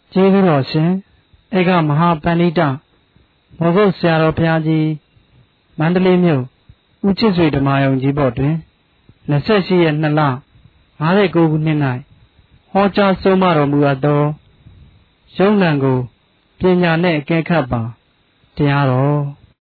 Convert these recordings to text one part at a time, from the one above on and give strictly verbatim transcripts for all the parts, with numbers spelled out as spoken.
ကျေးဇူးတော်ရှင်ဧကမဟာပဏိတမောဂုတ်ဆရာတော်ဘုရားကြီးမန္တလေးမြို့ဦးချစ်ဆွေဓမ္မယုံကြီးဘော်တွင်ยี่สิบสี่ရက်နှစ်လ59ခုနှစ်၌ဟောကြားဆုံးမတော်မူအပ်သောယုံ nant ကိုပညာနှင့်အကဲခတ်ပါတရားတော်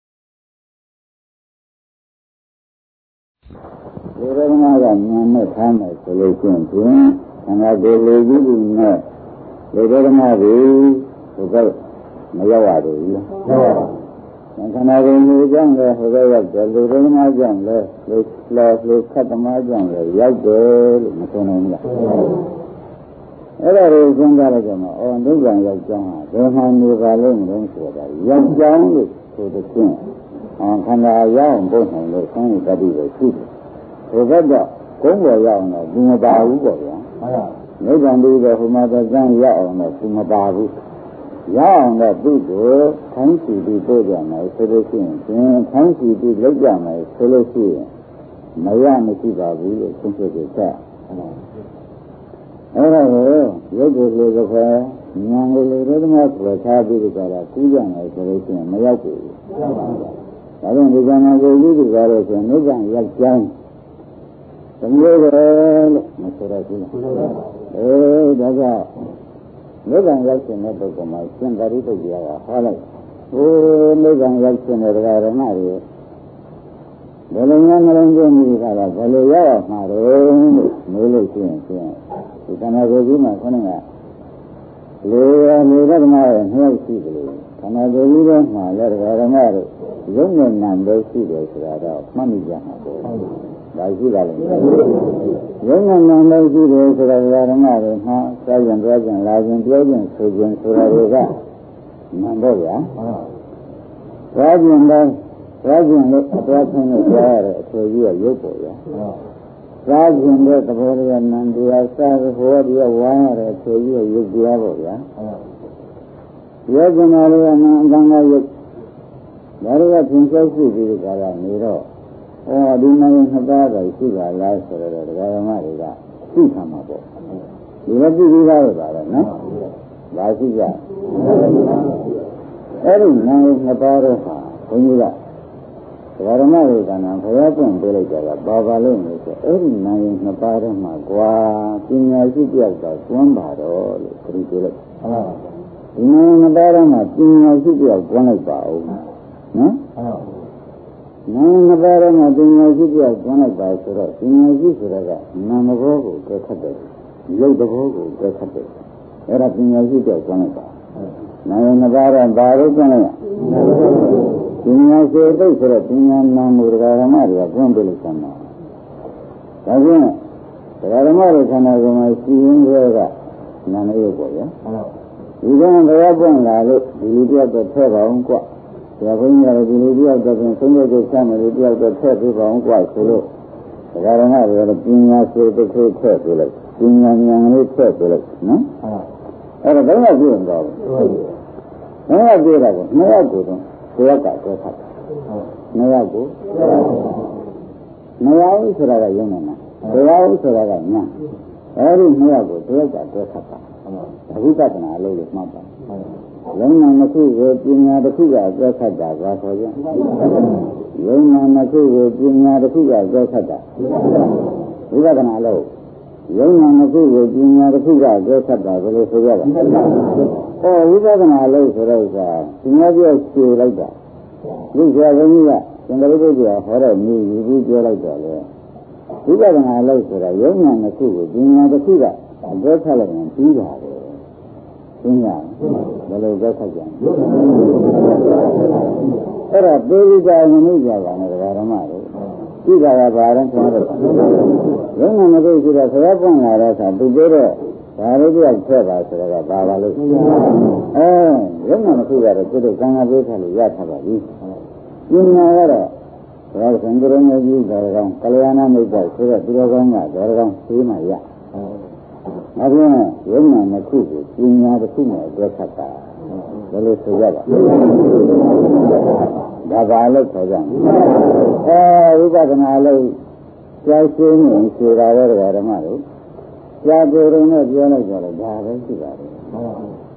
ဒီရမကဉာဏ်နဲ့ထားမယ်ဆိုလို့ရှိရင်ခန္ဓာကိုယ်လေးကြီးကြီးနဲ့ဒီရမကိုဟိုကမရောက်ရဘူးဟုတ်ပါဘူးခန္ဓာကိုယ်လေးကြောင့်လည်းဟိုကရောက်တယ်လူရမကြောင့်လည်းလူလောလူခတ်သမားကြောင့်လည်းရောက်တယ်လို့မဆိုနိုင်ဘူးလားအဲ့ဒါကိုစဉ်းစားလိုက်ကြမှာအော်ဒုက္ခရောက်ကြောင်းဟာဘယ်မှာနေပါလိမ့်မလို့ဆိုတာရောက်ကြောင်းလို့ဆိုတဲ့ချင်းခန္ဓာရောက်ပို့နိုင်လို့ဆင်းရဲတတ်ပြီးရှိတယ်ဟိုဘက်ကကုန်းပေါ်ရောက်တော့ဒီမပါဘူးပေါ့ဗျာဟုတ်ပါဘူးနိဗ္ဗာန်ပြီးတော့ဟိုမှာသံရောက်အောင်တော့ဒီမပါဘူးရောက်အောင်တော့သူ့ကိုခိုင်းစီပြီးပို့ကြမယ်ဆိုလို့ရှိရင်ခိုင်းစီပြီးလောက်ကြမယ်ဆိုလို့ရှိရင်မရမရှိပါဘူးလို့ဆုံးဖြတ်ကြတာအဲ့ဒါကိုရုပ်ကိုယ်လိုတစ်ခွဲဉာဏ်ကိုလိုတော့မှဆွဲထားပြီးကြတာကူးကြမယ်ဆိုလို့ရှိရင်မရောက်ဘူးဒါကြောင့်ဒီကံကိုယူကြရလို့ဆိုရင်နိဗ္ဗာန်ရောက်ကြောင်းတမျိုးပဲလို့မဆိုရဘူးအေးဒါကြောင့်နိဗ္ဗာန်ရောက်ခြင်းတဲ့ပုဂ္ဂိုလ်မှာရှင်သာရိပုတ္တရာကဟောလိုက်ဟိုနိဗ္ဗာန်ရောက်ခြင်းတဲ့ဓမ္မတွေဘယ်လိုများနှလုံးသွင်းမိတာကဘယ်လိုရောက်မှာတော့လို့မေးလို့ရှိရင်ဖြင့်ဒီခန္ဓာကိုယ်ကြီးမှာခဏကလေရနေဓမ္မရဲ့နှောက်ရှိတယ်လို့ခန္ဓာကိုယ်ကြီးထဲမှာလည်းဓမ္မတို့ရုပ်နဲ့နာမ်ပဲရှိတယ်ဆိုတာတော့မှတ်မိကြမှာပေါ့ဒါရှိတာလေရုပ်နဲ့နာမ်ပဲရှိတယ်ဆိုတာဓမ္မတွေဟာစားကြံကြံလာကြံပြောကြံဆိုကြံဆိုတာတွေကနာမ်တော့ဗျာစားကြံတော့စားကြံလို့အသွားဆင်းလို့ကြားရတဲ့အဆွေကြီးကရုပ်ပေါ်ဗျာစားကြံတဲ့သဘောတရားနံတရားစားသဘောတရားဝိုင်းရတဲ့အဆွေကြီးကရုပ်တရားပေါ့ဗျာရုပ်ကနာလေးကနာအကံကရုပ်ဒါတွေကသင်္ချေရှိပြီးကြတာနေတော့ဟောဒီနိုင်နှစ်ပါးပဲရှိပါလားဆိုတော့ဒကာဓမ္မတွေကသိခံမှာပေါ့ဒီလိုသိပြီးသားပဲပါတော့နော်ဒါရှိကြအဲ့ဒီနိုင်နှစ်ပါးတော့ဟာဘုန်းကြီးကဒကာဓမ္မတွေကနာဘုရားပွင့်ပေးလိုက်ကြတာဘာပါလို့လဲဆိုအဲ့ဒီနိုင်နှစ်ပါးတော့မှာကွာပညာရှိတယောက်ကကျွမ်းပါတော့လို့ခရီးပေးလိုက်ဟုတ်ဒီနိုင်နှစ်ပါးတော့မှာပညာရှိတယောက်ကျွမ်းလိုက်ပါဦးနော်နာမ်မပါရမပညာရှိပြောက်ကျွမ်းလိုက်ပါဆိုတော့ပညာရှိဆိုတာကနာမ်ဘောကိုကဲခတ်တယ်ရုပ်တဘောကိုကဲခတ်တယ်အဲ့ဒါပညာရှိပြောက်ကျွမ်းလိုက်ပါနာမ်မပါရဘာလို့ကျွမ်းလိုက်ပညာရှိသိဆိုတော့ပညာနာမ်ကိုဒကာဓမ္မတွေကကျွမ်းပြလိုက်တာမှာဒါဖြင့်ဒကာဓမ္မတွေခန္ဓာကိုယ်မှာရှိရင်းတွေကနာမ်ရုပ်ပေါ့ဗျာဒီကံတရားပွင့်လာလို့ဒီလိုတယောက်တော့ထဲပါအောင်ကွဆရာဘုန်းကြီးကဒီလိုတယောက်တော့ဆုံးဖြတ်ချက်ချမယ်လို့တယောက်တော့ထည့်ပေးပါအောင်ကွာဆိုလို့ဒကာရမတွေကလည်းပညာစေတစ်ခုထည့်ပေးလိုက်ပညာဉာဏ်လေးထည့်ပေးလိုက်နော်အဲ့ဒါဘယ်လိုပြုတော့ဘယ်လိုပြုတာကိုနှစ်ယောက်ကိုတော့တယောက်ကပြောဖတ်တာနှစ်ယောက်ကိုနှစ်ယောက်ဆိုတာကယုံနေတာတယောက်ဆိုတာကညာအဲ့ဒီနှစ်ယောက်ကိုတယောက်ကပြောဖတ်တာအဘိဓမ္မာလို့လို့မှတ်ပါယုံနာနှစ်ခုကိုပညာတစ်ခုကကြက်ခတ်တာဘာခေါ်ကြယုံနာနှစ်ခုကိုပညာတစ်ခုကကြက်ခတ်တာဝိပဿနာလို့ယုံနာနှစ်ခုကိုပညာတစ်ခုကကြက်ခတ်တာဘယ်လိုဆိုကြလဲဟောဝိပဿနာလို့ဆိုတော့ကပညာပြည့်ရှင်းလိုက်တာဒီဆရာဘုန်းကြီးကသင်္ကရိပုတ္တရာဟောတဲ့မြည်ယူပြီးပြောလိုက်တော့လေဝိပဿနာလို့ဆိုတာယုံနာနှစ်ခုကိုပညာတစ်ခုကကြက်ခတ်လိုက်ရင်ပြီးတာပဲသင်ရဘယ်လိုကြက်ခတ်ကြလဲအဲ့ဒါပေရိကာမနိကြပါနဲ့ဓမ္မတွေဒီကရဘာရင်ဆိုတော့ရုံးနာမသိရှိတော့ဆရာပွင့်လာတဲ့အခါသူပြောတော့ဒါလေးတယောက်ဆက်ပါဆိုတော့ပါပါလို့အဲရုံးနာမသိကတော့သူတို့ကံကပေးထားလို့ရထားပါပြီပညာကတော့ဘုရားသံဃာတော်ကြီးတော်ကောင်ကလျာဏမိတ်ဆိုတော့သူတော်ကောင်းကတော်ကောင်သေးမှရ။အခုရုံနာနှစ်ခုကိုပညာတစ်ခုနဲ့တွဲခတ်တာဘယ်လိုဆိုရပါ့။ဒါပါလို့ခေါ်ကြတယ်။အဲဝိပဿနာလို့ကြားရှင်းနေဆိုတာလည်းဓမ္မတွေကြားကြုံနဲ့ပြောလိုက်ကြတယ်ဒါပဲရှိပါတယ်။ဒ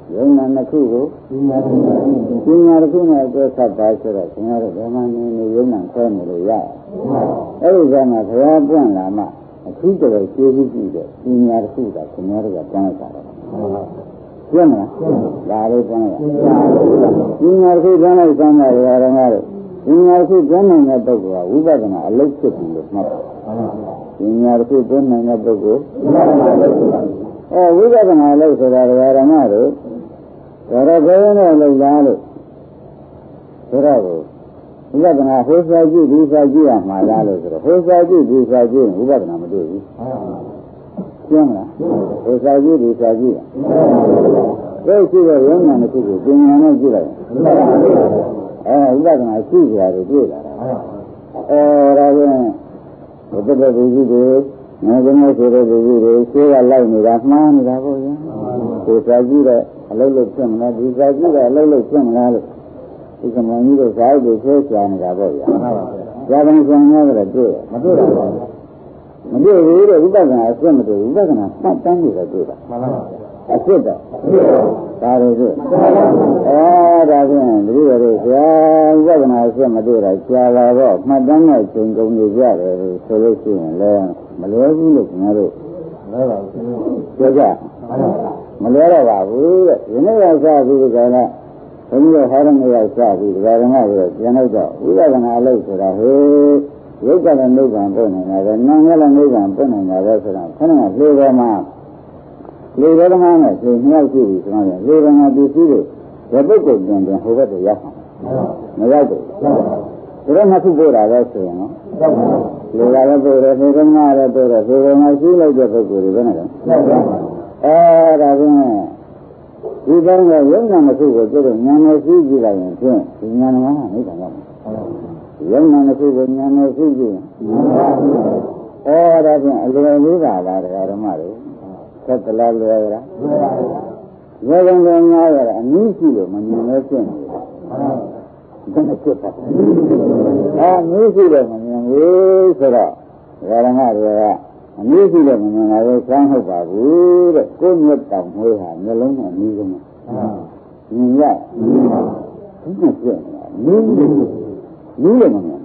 ယုံနာနှစ်ခုကိုပညာတစ်ခုနဲ့အကျိုးဆက်ပါဆိုတော့ခင်ဗျားတို့ဓမ္မနေနေယုံနာခွဲနေလို့ရအဲ့ဒီကမှဘုရားပွင့်လာမှအခုတည်းကျေးဇူးပြုတဲ့ပညာတစ်ခုကခင်ဗျားတို့ကပွင့်လိုက်တာတော့ပြည့်မလားဒါလေးပွင့်လိုက်ပညာတစ်ခုပွင့်လိုက်စမ်းတာဓမ္မတို့ပညာတစ်ခုပွင့်နိုင်တဲ့ပုဂ္ဂိုလ်ကဝိပဿနာအလုပ်ဖြစ်ပြီလို့မှတ်ပါပညာတစ်ခုပွင့်နိုင်တဲ့ပုဂ္ဂိုလ်အဲဝိပဿနာအလုပ်ဆိုတာဓမ္မတို့ဒါတော့ဘယ်နဲ့လောက်လားလို့ဆိုတော့ဝိပဿနာဟောစာကြည့်ဒီစာကြည့်ရမှာလားလို့ဆိုတော့ဟောစာကြည့်ဒီစာကြည့်ဝိပဿနာမတွေ့ဘူးရှင်းမလားဟောစာကြည့်ဒီစာကြည့်ရဒါရှိတဲ့ယုံနာတစ်ခုကိုပညာနဲ့ကြည့်လိုက်အဲဝိပဿနာရှိကြတယ်တွေ့လာတာအဲဒါပြန်ဘုဒ္ဓဘုရားကြီးတွေငါကလည်းဆိုတဲ့လူကြီးတွေရှင်းကလိုက်နေတာမှားနေတာပေါ့ဗျာဟောစာကြည့်တဲ့အလုပ်လုပ်ဖြစ်မလားဒီစာကြည့်တဲ့အလုပ်လုပ်ဖြစ်မလားလို့ဒီကမောင်ကြီးတို့ဇာတ်ကိုဆွဲချနေတာပေါ့ဗျာမှန်ပါဗျာဇာတ်ပြန်များတယ်တွေ့မတွေ့တာပါမတွေ့ဘူးတဲ့ဝိပဿနာအစစ်မတွေ့ဝိပဿနာမှတ်တမ်းနေတယ်တွေ့တာမှန်ပါဗျာအစစ်တော့ဒါတွေတွေ့အဲဒါဖြင့်တတိယတို့ဆရာဝိပဿနာအစစ်မတွေ့တာကြာလာတော့မှတ်တမ်းနဲ့ချိန်ကုန်နေကြတယ်ဆိုလို့ရှိရင်လည်းမလွယ်ဘူးလို့ခင်ဗျားတို့လွယ်ပါဘူးပြောကြမလွယ်တော့ပါဘူးတဲ့ဒီနေ့ကစပြီးဒီကနေ့ဘုန်းကြီးကဟာရမေရောက်စပြီးဒီကနေ့ကပြန်လိုက်တော့ဝိပဿနာအလုပ်ဆိုတာဟေးရုပ်ကလည်းနိဗ္ဗာန်ပို့နေတာပဲနာမ်ကလည်းနိဗ္ဗာန်ပို့နေတာပဲဆိုတာခဏကလေတော်မှာလေတော်သမားနဲ့ရှင်မြောက်ရှိပြီဆိုတော့လေတော်မှာပစ္စည်းတွေရပုတ်ကိုပြန်ပြန်ဟိုဘက်တည်းရောက်မှာမရောက်ဘူးဒါတော့နှစ်ခုပို့တာပဲဆိုရင်နော်လေကလည်းပို့တယ်လေတော်မှာလည်းပို့တယ်လေတော်မှာရှိလိုက်တဲ့ပုဂ္ဂိုလ်တွေပဲနဲ့အဲဒါကဒီဘက်ကယုံနာတစ်ခုကိုကျတော့ဉာဏ်နဲ့သိကြည့်လိုက်ရင်ဖြင့်ဒီဉာဏ်ကနိဗ္ဗာန်ရောက်မှာယုံနာတစ်ခုကိုဉာဏ်နဲ့သိကြည့်ရင်အဲဒါဖြင့်အလွယ်လေးပါလားဓမ္မတွေသက်တလားလွယ်ရလားလွယ်တယ်လွယ်များရတာအနည်းရှိလို့မမြင်လို့ဖြစ်နေတယ်ဒါနဲ့ဖြစ်တာအဲအနည်းရှိလို့မမြင်ဘူးဆိုတော့ဓမ္မတွေကအနည်းရှိလို့မမြင်တာပဲစောင်းဟုတ်ပါဘူးတဲ့ကိုယ်မြတ်တောင်မွေးဟာမျိုးလုံးနဲ့အနည်းဆုံးမြင်ရဒီကပြည့်နေတာနည်းလို့နည်းလို့မမြင်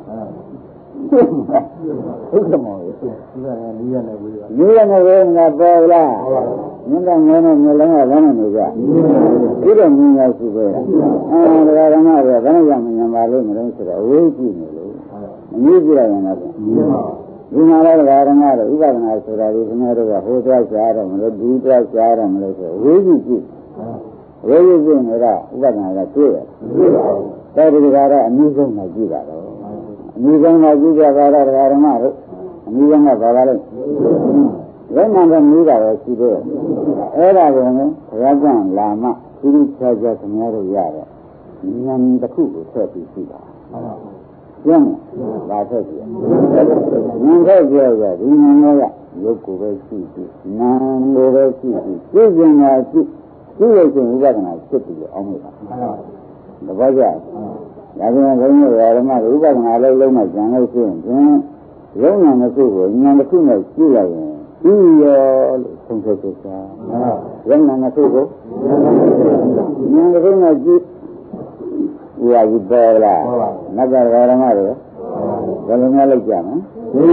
ဟုတ်ကဲ့မောဒီကနည်းရနေပြီနည်းရနေပြီငါပေါ်လားမြင်တော့ငယ်နဲ့မျိုးလုံးကလည်းမနေကြဒီတော့မြင်ရရှိပဲအဲဒါဓမ္မတွေကဘယ်နဲ့ကြောင့်မြင်ပါလို့မလို့ဆိုတော့အဝေးကြည့်နေလို့အနည်းကြည့်ရရင်တော့ဒီမှာလည်းဓမ္မတွေဥပဒနာဆိုတာဒီခင်ဗျားတို့ကဟိုသွားကြားတော့မလို့ဒီသွားကြားတော့မလို့ဆိုဝေးကြည့်ကြည့်ဝေးကြည့်ကြည့်နေတာဥပဒနာကတွေ့တယ်တဲ့ဒီကတော့အနည်းဆုံးမှကြည့်တာတော့အနည်းဆုံးမှကြည့်ကြတာတော့ဓမ္မတို့အနည်းဆုံးကဘာပါလဲဝိညာဉ်ကမြည်တာပဲရှိသေးတယ်အဲ့ဒါကိုလည်းဘုရားကလာမှဒီလိုခြားခြားခင်ဗျားတို့ရတော့ဉာဏ်တစ်ခုကိုဆက်ပြီးရှိတာကျင်းလာဆက်ကြည့်ဉာဏ်ဆက်ကြည့်ရဒီဉာဏ်တော့ရုပ်ကိုပဲရှိပြီးနာမ်ကိုပဲရှိပြီးသိဉာဏ်သာရှိသိရခြင်းဥပဒနာဖြစ်ပြီးအောင်လို့ပါတပည့်ကြဒါပြန်ဘုန်းကြီးဓမ္မဥပဒနာလုံးလုံးမှကျန်လို့ရှိရင်ရုံးဉာဏ်တစ်ခုကိုဉာဏ်တစ်ခုနဲ့ကြည့်လိုက်ရင်ဒီရောလို့ဆုံးဖြတ်ချက်ချာရုံးဉာဏ်တစ်ခုကိုဉာဏ်တစ်ခုနဲ့ကြည့်ဥပါဒီပေါ်လားနတ်ကဓမ္မတွေဘယ်လိုများလိုက်ကြမလဲ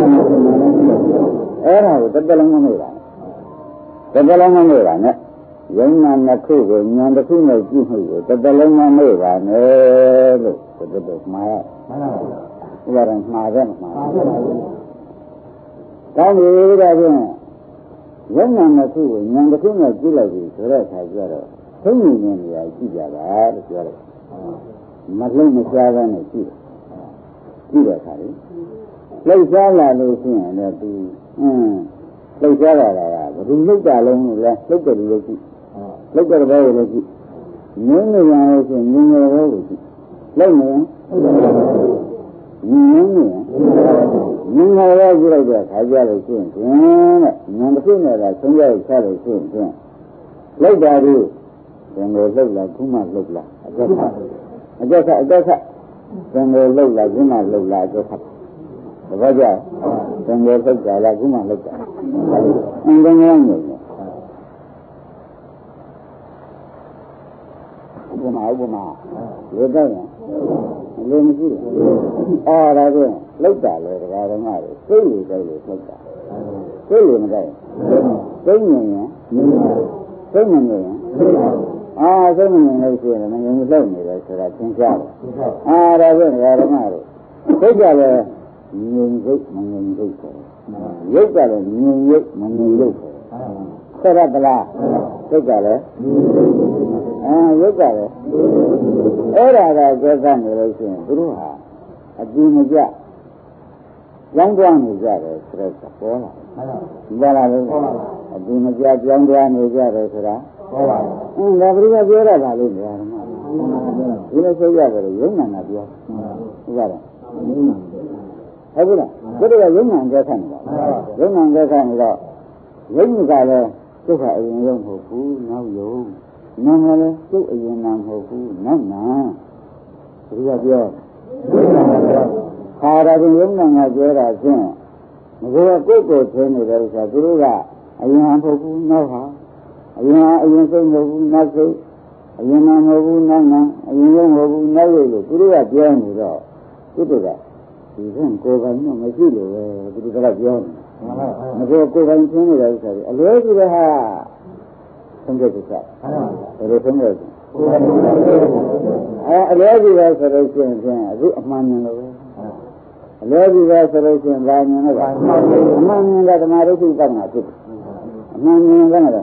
အဲ့ဒါကိုတစ်တလုံးမမေ့ပါတစ်တလုံးမမေ့ပါနဲ့ယုံနာနှစ်ခုကိုဉာဏ်တစ်ခုနဲ့ကြည့်မှုကိုတစ်တလုံးမမေ့ပါနဲ့လို့ဒီလိုမှားရမှန်ပါဘူးဥပါဒံမှားတယ်မှားတယ်ကောင်းပြီဒါဖြင့်ယုံနာနှစ်ခုကိုဉာဏ်တစ်ခုနဲ့ကြည့်လိုက်ပြီဆိုတဲ့အခါကျတော့သိဉာဏ်ဉာဏ်ကြီးကြည့်ကြပါလို့ပြောတယ်မလုံးမရှားဘဲနဲ့ကြည့်တယ်ကြည့်တဲ့အခါလေလှုပ်ရှားလာလို့ရှိရင်လည်းသူအင်းလှုပ်ရှားလာတာကဘယ်သူလှုပ်တာလုံးလို့လဲလှုပ်တယ်လို့ကြည့်လှုပ်တဲ့ဘဲကိုလည်းကြည့်ငင်းနေရလို့ရှိရင်ငင်းနေဘဲကိုကြည့်လှုပ်နေရင်ငင်းနေရင်ငင်းနေရကြည့်လိုက်တဲ့အခါကျလို့ရှိရင်ကျင်းတဲ့ဉာဏ်တစ်ခုနဲ့ကဆုံးရချလို့ရှိရင်ကျင်းလှုပ်တာဒီဘယ်လိုလှုပ်လာခုမှလှုပ်လာအကျက်အကျက်အကျက်ဘယ်လိုလှုပ်လာခုမှလှုပ်လာအကျက်တပည့်ကြဘယ်လိုလှုပ်ကြလားခုမှလှုပ်တာအင်းကောင်းကောင်းနေတယ်ပမာဥပမာလေတော့ရင်လေမရှိဘူးအော်ဒါကလောက်တာလေတရားဓမ္မတွေစိတ်လေတိုင်းလေလောက်တာစိတ်လေမတိုင်းစိတ်ငြိမ်ရင်စိတ်ငြိမ်ရင်အာစိတ်ငြိမ်လို့ရှိရင်မငြိမ်လို့နေတယ်ဆိုတာသင်ကြားတယ်အာဒါကတရားဓမ္မတွေစိတ်ကလည်းငြိမ်စိတ်မငြိမ်စိတ်ဆိုရုပ်ကလည်းငြိမ်ရုပ်မငြိမ်ရုပ်ဆိုဆက်ရတလားစိတ်ကလည်းအာရုပ်ကလည်းအဲ့ဒါကကြက်ကနေလို့ရှိရင်သူတို့ဟာအတူမကြကြောင်းကြွနေကြတယ်ဆိုတော့ပေါ်လာပေါ်လာလို့အတူမကြကြောင်းကြွနေကြတယ်ဆိုတာပေါ်လာအင်းဒါပြိကပြောရတာလို့ပြောတယ်ဒီလိုဆိုရတယ်ရုံနာနာပြောဟုတ်ပါတယ်ဟုတ်ပြီလားဒီလိုရုံနာကြက်ခတ်နေတာရုံနာကြက်ခတ်နေတော့ရုံကလည်းဒုက္ခအရင်ရုံမဟုတ်ဘူးနောက်ရုံနာမလည်းကျုပ်အရင်နာမဟုတ်ဘူးနောက်နာဒီကပြောခါရရင်ရုံနာငါပြောတာဖြင့်ငါကကိုယ့်ကိုယ်ထင်းနေတဲ့ဥစ္စာသူတို့ကအရင်မဟုတ်ဘူးနောက်ဟာအရင်အရင်စိတ်မဟုတ်ဘူးနောက်စိတ်အရင်နာမဟုတ်ဘူးနောက်နာအရင်ရုံမဟုတ်ဘူးနောက်ရုံလို့သူတို့ကပြောနေတော့သူတို့ကဒီကကိုယ်ပိုင်တော့မရှိလို့ပဲသူတို့ကပြောနေငါကကိုယ်ပိုင်ထင်းနေတဲ့ဥစ္စာအလွဲကြီးပဲဟာဆုံးဖြတ်ချက်ဘယ်လိုဆုံးဖြတ်အဲအလဲကြီးပဲဆိုလို့ရှိရင်ဖြင့်အခုအမှန်မြင်လို့ပဲအလဲကြီးပဲဆိုလို့ရှိရင်ဘာမြင်လဲအမှန်မြင်တဲ့ဓမ္မရုပ်ထုပတ်မှာဖြစ်အမှန်မြင်တဲ့က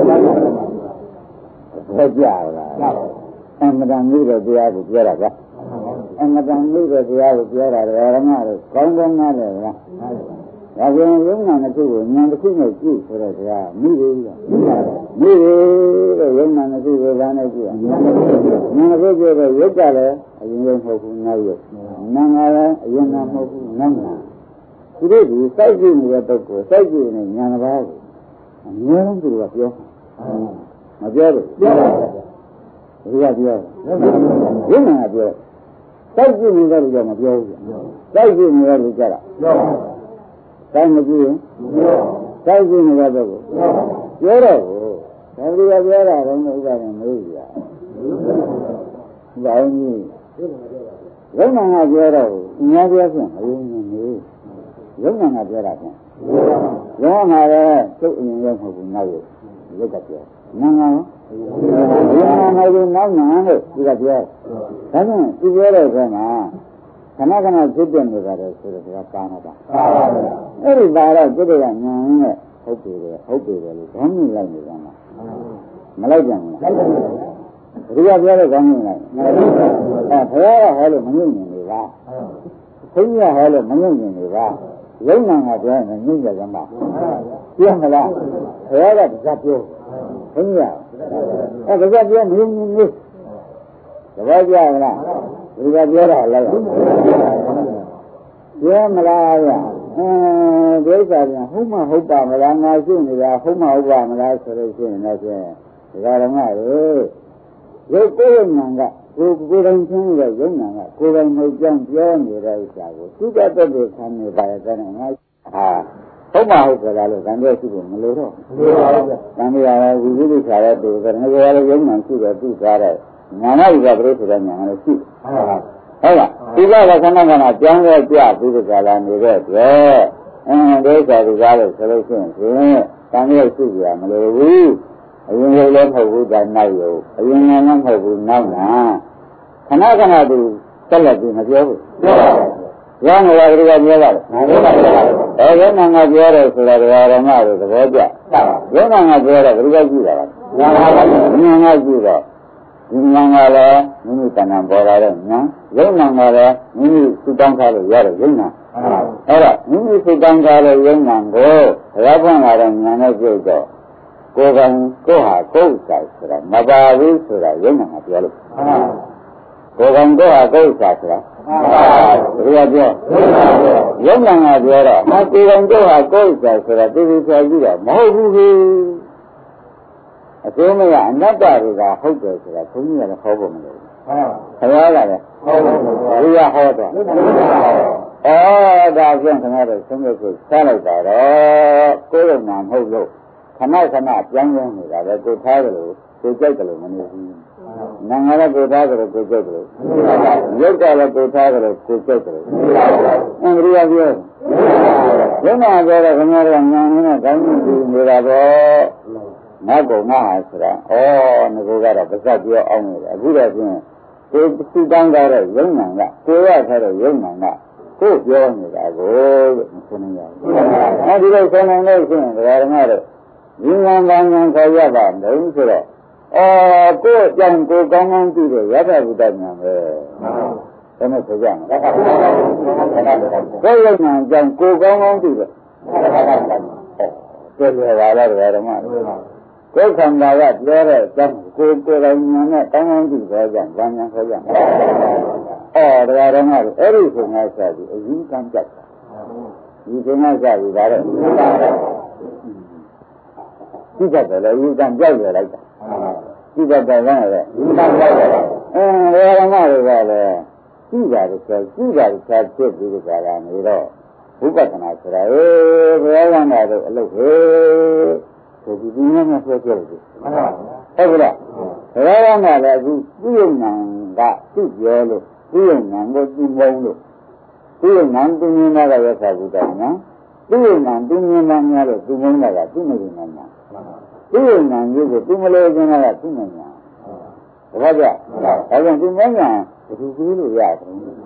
ဘယ်ကြလားအမှန်တန်မှုတဲ့တရားကိုပြောတာကအမှန်တန်မှုတဲ့တရားကိုပြောတာဓမ္မတို့ကောင်းကောင်းနားလည်လားဒါကြောင့်ယုံနာတစ်ခုကိုဉာဏ်တစ်ခုနဲ့ကြည့်ဆိုတဲ့တရားမိပြီလားမိပြီတဲ့ယုံနာတစ်ခုကိုဘာနဲ့ကြည့်အောင်ဉာဏ်တစ်ခုကြည့်တော့ရုပ်ကလည်းအရင်ရုပ်မဟုတ်ဘူးနောက်ရုပ်နာငါလည်းအရင်နာမဟုတ်ဘူးနောက်နာသူတို့ဒီစိုက်ကြည့်နေတဲ့ပုဂ္ဂိုလ်စိုက်ကြည့်နေဉာဏ်တစ်ပါးကိုအများဆုံးသူတို့ကပြောမပြောဘူးပြောပါဘူးဒီကပြောယုံနာကပြောစိုက်ကြည့်နေတဲ့လူကမပြောဘူးစိုက်ကြည့်နေတဲ့လူကြတာပြောပါတိုင်းမကြည့်ရင်တိုင်းကြည့်နေတဲ့ပုဂ္ဂိုလ်ပြောတော့ဘူးဒါပြောတာတော့မဟုတ်ပါဘူးမဟုတ်ဘူး။ဘာလို့လဲ။ရုံနာကပြောတော့အများပြောဖြင့်အယုံနေနေရုံနာကပြောတာဖြင့်ရုံနာလည်းသူ့အရင်ရောက်မဟုတ်ဘူးနောက်ရုပ်ရုပ်ကပြောနာငါရောနာငါကနောက်နာလို့ဒီကပြောဒါကြောင့်သူပြောတဲ့အခါမှာခဏခဏဖြစ်ပြနေပါတယ်ဆိုတော့ဒါကာမတာအဲ့ဒီပါတော့စိတ်ကညာနဲ့ဟုတ်ပြီလေဟုတ်ပြီလေလို့ခေါင်းမြင်လိုက်နေကြမှာမလိုက်ကြဘူးလားဒီကပြောတဲ့ခေါင်းမြင်လိုက်အဲဘုရားကဟောလို့မမြင်နေလေပါဘုရားဟောလို့မမြင်နေလေပါရုံနာကပြောရင်မြင်ကြကြမှာပြောမလားဘုရားကတကပြောဘုရားအဲတကပြောမြင်မြင်လေးတကပြောမလားဒီကပြောတာလည်းပြောမလားဗျအဲဒီဥစ္စာကဟုတ်မဟုတ်ပါမလားငါရှိနေတာဟုတ်မဟုတ်ပါမလားဆိုလို့ရှိရင်လည်းဖြင့်ဒီကရမရေရုပ်ကိုယ်ဉာဏ်ကကိုယ်ကိုယ်တိုင်ချင်းရဲ့ရုပ်ဉာဏ်ကကိုယ်တိုင်မကြောင်ပြောနေတဲ့ဥစ္စာကိုသူကတည်းကခံနေပါရဲ့တဲ့ငါဟာဟုတ်မဟုတ်ကြလားလို့ဗန်တဲ့ရှိဖို့မလိုတော့မလိုပါဘူးဗျ။ဗန်ရတာဝိသုဒ္ဓဆာရတူတယ်ငါကလည်းရုပ်ဉာဏ်ရှိတယ်သူစားတယ်ညာနာဥပပရိသေဉာဏ်လည်းရှိဟုတ်လားဟုတ်လားဒီကကခဏခဏကြောင်းရဲကြပြီးကြလာနေတဲ့အတွက်အင်းဒိဋ္ဌာဒီကားလို့ဆိုလို့ရှိရင်ဖြင့်တန်ရုပ်ရှိကြမလို့ဘူးအရင်ရုပ်လည်းမဟုတ်ဘူးဒါနောက်ရုပ်အရင်ဉာဏ်လည်းမဟုတ်ဘူးနောက်နာခဏခဏသူတက်လက်ပြီးမပြောဘူးပြောပါဘူးရောင်းနေပါကြည့်ပြောပါလားမှန်ပါပါအဲရုံနာငါပြောတယ်ဆိုတော့ဓမ္မတွေသဘောကျရုံနာငါပြောတယ်ဘယ်လိုကြည့်တာလဲမှန်ပါပါဉာဏ်ငါကြည့်တော့ဒီဉာဏ်ကလည်းမိမိတဏ္ဍာပေါ်လာတဲ့ဉာဏ်ယုံနာကလည်းမိမိစုတောင်းထားလို့ရတဲ့ယုံနာအဲ့ဒါမိမိစုတောင်းထားတဲ့ယုံနာကိုဘုရားဖွင့်လာတဲ့ဉာဏ်နဲ့ပြုတ်တော့ကိုယ်ကကိုယ်ဟာကိုယ်ဆိုင်ဆိုတာမပါဘူးဆိုတာယုံနာကပြောလို့ကိုယ်ကကိုယ်ဟာကိုယ်ဆိုင်ဆိုတာဘယ်လိုပြောယုံနာကပြောတော့ဟာကိုယ်ကကိုယ်ဟာကိုယ်ဆိုင်ဆိုတာသိသိချာကြည့်တော့မဟုတ်ဘူးလေအကျိုးမရအနတ္တတွေကဟုတ်တယ်ဆိုတာဘုန်းကြီးကလည်းဟောဖို့မလိုဘူး။ဟုတ်ပါဘူး။ဘုရားကလည်းဟောဖို့မလိုဘူး။ဘုရားဟောတော့အော်ဒါပြန်ခင်ဗျားတို့သုံးလို့ဆိုစားလိုက်တာတော့ကိုယ်ရုံနာမဟုတ်လို့ခဏခဏပြောင်းပြောင်းနေတာပဲကိုထားတယ်လို့ကိုကြိုက်တယ်လို့မနေဘူး။နာငါလည်းကိုသားကြတယ်ကိုကျုပ်တယ်ရုပ်ကလည်းကိုသားကြတယ်ကိုကျုပ်တယ်အင်္ဂရိယပြောရုပ်နာပြောတော့ခင်ဗျားတို့ညာနေနဲ့ကောင်းကြည့်နေတာတော့ငါကောင်ငါဟာဆိုတာဩငါကတော့ပါစပ်ပြောအောင်နေတယ်အခုတော့ပြင်ကိုစီတန်းကြတဲ့ရုပ်နာကကိုရထားတဲ့ရုပ်နာကကိုပြောနေတာကိုလို့မဆိုနိုင်ရဘူးအဲဒီလိုဆိုနိုင်လို့ရှိရင်ဒကာဓမ္မတို့ဉာဏ်ဉာဏ်ဉာဏ်ခေါ်ရပါမယ်ဆိုတော့အော်ကိုယ်ကြောင့်ကိုကောင်းကောင်းကြည့်တယ်ရတ္ထဘုဒ္ဓဉာဏ်ပဲဘယ်နဲ့ဆိုကြမလဲကိုယ်ရုပ်ဉာဏ်ကြောင့်ကိုကောင်းကောင်းကြည့်တယ်ဟုတ်တယ်ပါလားဒကာဓမ္မကိုယ်ခန္ဓာကပြောတဲ့အကြောင်းကိုယ်ကိုယ်တိုင်ဉာဏ်နဲ့ကောင်းကောင်းကြည့်တယ်ကြောင့်ဉာဏ်ဉာဏ်ခေါ်ရမယ်အော်ဒကာဓမ္မတို့အဲ့ဒီဆိုငါဆက်ပြီးအရင်ကံကြက်တာဒီဆိုငါဆက်ပြီးဒါတော့ကြည့်တတ်တယ်လေအရင်ကံကြောက်ရလိုက်တာကြည့်တတ်တယ်လားလေအင်းဒကာဓမ္မတွေကလည်းကြည့်တာဆိုကြည့်တာဆက်ဖြစ်ပြီးကြတာနေတော့ဝိပဿနာဆိုတာဟေးဘုရားကနာတော့အလုပ်ဟေးဆိုပြီးဒီနေ့မှပြောပြလို့ဟုတ်ကဲ့ဘုရားကနာလည်းအခုပြုယုံနံကသူ့ပြောလို့ပြုယုံနံကိုကြည့်မုံလို့ပြုယုံနံသူမြင်တာကရသဘုဒ္ဓညာပြုယုံနံသူမြင်တာများလို့သူမုံတာကသူမမြင်တာညာပြုယုံနံကြီးကိုသူမလို့ခြင်းကသူမညာဘာကြဒါကြောင့်သူမညာဘယ်သူပြီးလို့ရတယ်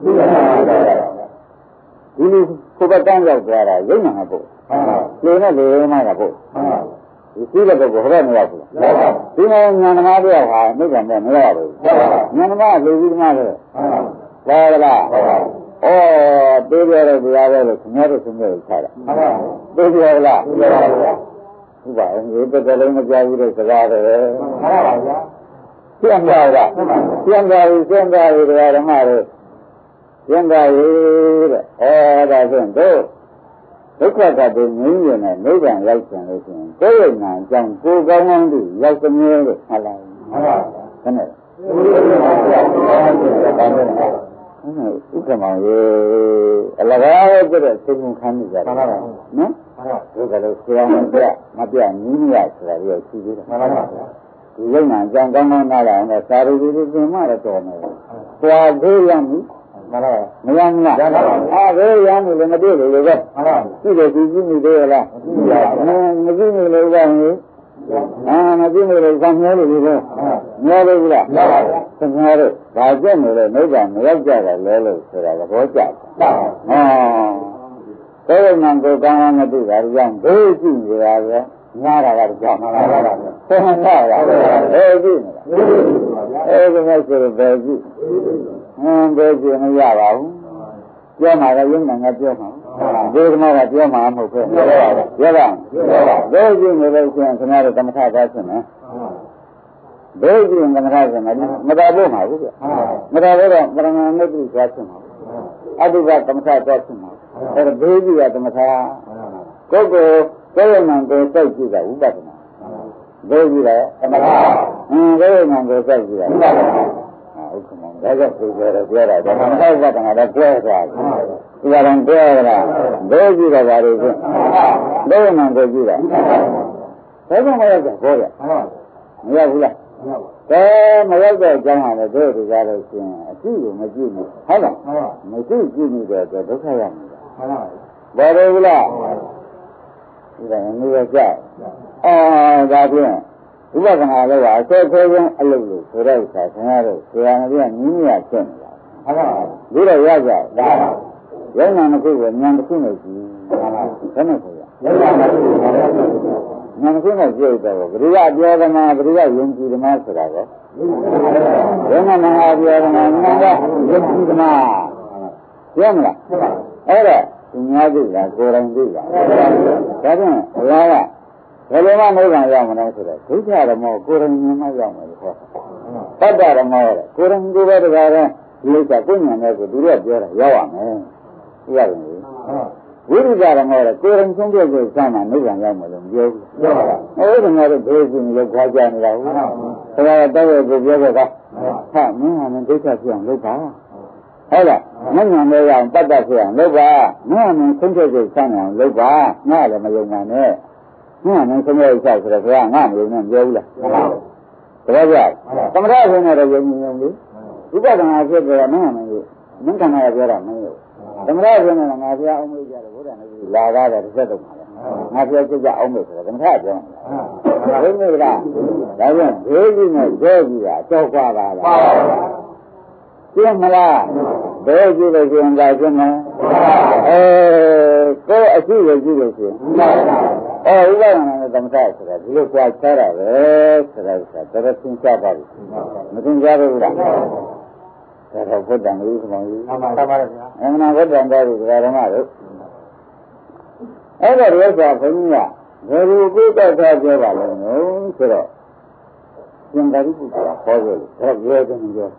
ဒီလိုကိုယ်ကတန်းရောက်သွားတာရုပ်နာဖို့လေနဲ့လေမှကဖို့ဒီသိတဲ့ပုဂ္ဂိုလ်ဟောမရဘူးဒီမှာဉာဏ်သမားပြောဟာနိဗ္ဗာန်နဲ့မရဘူးဉာဏ်သမားလူကြီးသမားလည်းလာလားဩတေးပြောတဲ့ဘုရားပဲလို့ခင်ဗျားတို့ခင်ဗျားတို့ခြားတာတေးပြောလားဟုတ်ပါဘူးဒီတစ်လုံးမကြားဘူးတဲ့စကားတွေဟုတ်ပါဗျာပြန်ပါလားပြန်ပါပြီပြန်ပါပြီတရားဓမ္မတွေပြန်ပါပြီတဲ့ဩဒါဖြင့်တို့ဒုက္ခကတည်းကငြင်းရင်နဲ့နိဗ္ဗာန်ရောက်ပြန်လို့ရှိရင်ကိုယ်ရဲ့နာအကြောင်းကိုယ်ကောင်းကောင်းသိရောက်သမြဲလို့မှတ်လိုက်မှန်ပါဗျာခဏဥက္ကမောင်ရေအလကားရဲ့ပြတဲ့သိမှုခံနေကြတာနော်ဒုက္ခလို့ဆရာမပြမပြနီးမရဆိုတာပြီးတော့ရှိသေးတယ်မှန်ပါဗျာဒီရုပ်နာအကြောင်းကောင်းကောင်းနားလာအောင်တော့သာရိပုတ္တသင်္မရတော်မယ်။သွားသေးရမည်မလားမရမလားအာဘယ်ရမ်းလို့မတွေ့လို့လေပဲကြည့်တယ်ကြည့်ကြည့်နေသေးလားမကြည့်နေလို့ကလည်းအာမကြည့်နေလို့ကမျောလို့လေပဲမျောလို့လားမှန်ပါဗျာခင်ဗျားတို့ဒါကြက်နေလို့နိဗ္ဗာန်မရောက်ကြတာလဲလို့ဆိုတာသဘောကျတယ်ဟောကိုယ်ကံကိုကောင်းကောင်းမသိတာကြောင့်ဘယ်ကြည့်နေရလဲညားတာကတော့ကြောက်မှာပါဗျာဆင်းရဲတာဘယ်ကြည့်နေလဲအဲဒီမဲ့ဆိုတော့ဘယ်ကြည့်အင်းဘယ်ကြည့်မရပါဘူးပြောမှာလည်းရုံးမှာပြောမှာဒီကမှာကပြောမှာမဟုတ်ဘူးပြောပါဘယ်ကြည့်နေလဲဆိုရင်ခင်ဗျားတို့သမထသားဖြစ်မယ်ဘယ်ကြည့်ရင်သမထဖြစ်မယ်မတော်ဖို့မှာဘူးဗျမတော်တော့ပရမဏိတုသွားဖြစ်မှာအတုပသမထသွားဖြစ်မှာအဲဒါဘယ်ကြည့်ရသမထကိုယ်ကိုကိုယ်ရဲ့နာကိုစိုက်ကြည့်တာဝိပဿနာဘယ်ကြည့်လဲသမထအင်းကိုယ်ရဲ့နာကိုစိုက်ကြည့်တာဝိပဿနာဟုတ်ကဲ့ဒါကြောင့်ပြောကြတယ်ပြောတာဒါမှမဟုတ်ဝိပဿနာတော့ပြောတာဒီကတော့ပြောရတာဘယ်ကြည့်တာပါလို့ဆိုဘယ်နာကိုကြည့်တာဒါကြောင့်မရကြဘောရမရဘူးလားကဲမရောက်တဲ့အကြောင်းဟာလည်းတို့ဒီကားလို့ရှင်အကြည့်ကိုမကြည့်ဘူးဟုတ်လားမကြည့်ကြည့်နေတဲ့အတွက်ဒုက္ခရနေတာဘာလို့လဲဒါမျိုးကြအော်ဒါဖြင့်ဥပဒနာလည်းကအစေသေးဆုံးအလုပ်လို့ဆိုတဲ့ဥစ္စာဆရာတို့ဆရာမကြီးကနီးမြဖြစ်နေတာဟုတ်ပါဘူးဒီတော့ရကြဒါရုံနာတစ်ခုကိုဉာဏ်တစ်ခုနဲ့ကြည့်ဟုတ်လားဘယ်နဲ့ဆိုရဉာဏ်တစ်ခုနဲ့ကြည့်တော့ဘုရားပြောဓမ္မဘုရားယုံကြည်ဓမ္မဆိုတာကောဘယ်မှာမဟာပြောဓမ္မငါကယုံကြည်ဓမ္မပြောမလားအဲ့ဒါသူများသိလားကိုယ်တိုင်သိလားဒါဖြင့်ဘုရားကဘယ်လိုမှနိဗ္ဗာန်ရောက်မလဲဆိုတော့ဒုက္ခဓမ္မကိုယ်တိုင်မြင်မှရောက်မယ်လို့ဟောတတ္တဓမ္မရဲ့ကိုယ်တိုင်ကိုယ်ပဲတကားတော့ဒီဥစ္စာကိုဉာဏ်နဲ့ကိုသူတို့ကပြောတာရောက်ရမယ်သိရတယ်လေဝိရိယဓမ္မရဲ့ကိုယ်တိုင်ဆုံးဖြတ်ကိုစမ်းမှနိဗ္ဗာန်ရောက်မယ်လို့ပြောဘူးပြောပါဘူးဟိုဓမ္မတို့ဘယ်လိုလဲခွာကြနေတာဟုတ်ဒါကတောက်ရဲ့ကိုပြောခဲ့တာဟာမင်းဟာမင်းဒုက္ခဖြစ်အောင်လုပ်ပါဟုတ်လားမဉ္ဇဉ်လေးအောင်တတ်တတ်ဖြစ်အောင်လုပ်ပါမင်းအမင်းဆုံးဖြတ်ချက်ဆန်းအောင်လုပ်ပါငါလည်းမယုံပါနဲ့မင်းအမင်းဆုံးဖြတ်ချက်ဆိုတော့ဘုရားငါမယုံနဲ့ပြောဘူးလားဒါကြောင့်သမထဆိုနေတော့ယုံကြည်ယုံလေးဝိပဿနာဖြစ်ကြတာမင်းမလို့မင်းခန္ဓာပြောတာမင်းလို့သမထဆိုနေတော့ငါဘုရားအောင်မေးကြတယ်ဘုရားနေပြီလာကားတယ်တစ်ဆက်တော့မှာလေငါဘုရားကြည့်ကြအောင်မေးဆိုတော့သမထပြောတာဘယ်လိုလဲဒါကြောင့်ဘေးကြီးနဲ့ကျဲကြီးကတော့ကွာပါလားရှင်းမလားဘယ်ကြည့်လို့ရှင်းတာရှင်းမလားအဲကိုယ်အရှိကိုကြည့်လို့ရှင်းအဲဥပဒနာနဲ့သမထဆိုတာဒီလိုကြွားချတာပဲဆိုတာကတော်တော်သင်ချပါပြီမသင်ကြဘူးလားဒါတော့ဘုဒ္ဓံကြီးခေါင်းကြီးမှန်ပါပါဗျာအမှန်ဘုဒ္ဓံတော်ကြီးဓမ္မတို့အဲ့ဒါတွေဆိုဘုန်းကြီးကဘယ်လိုကိုယ်တော့ပြောပါလဲနော်ဆိုတော့သင်္ကာရိပုတ္တရာခေါ်ကြလို့ဒါပြောတယ်မပြော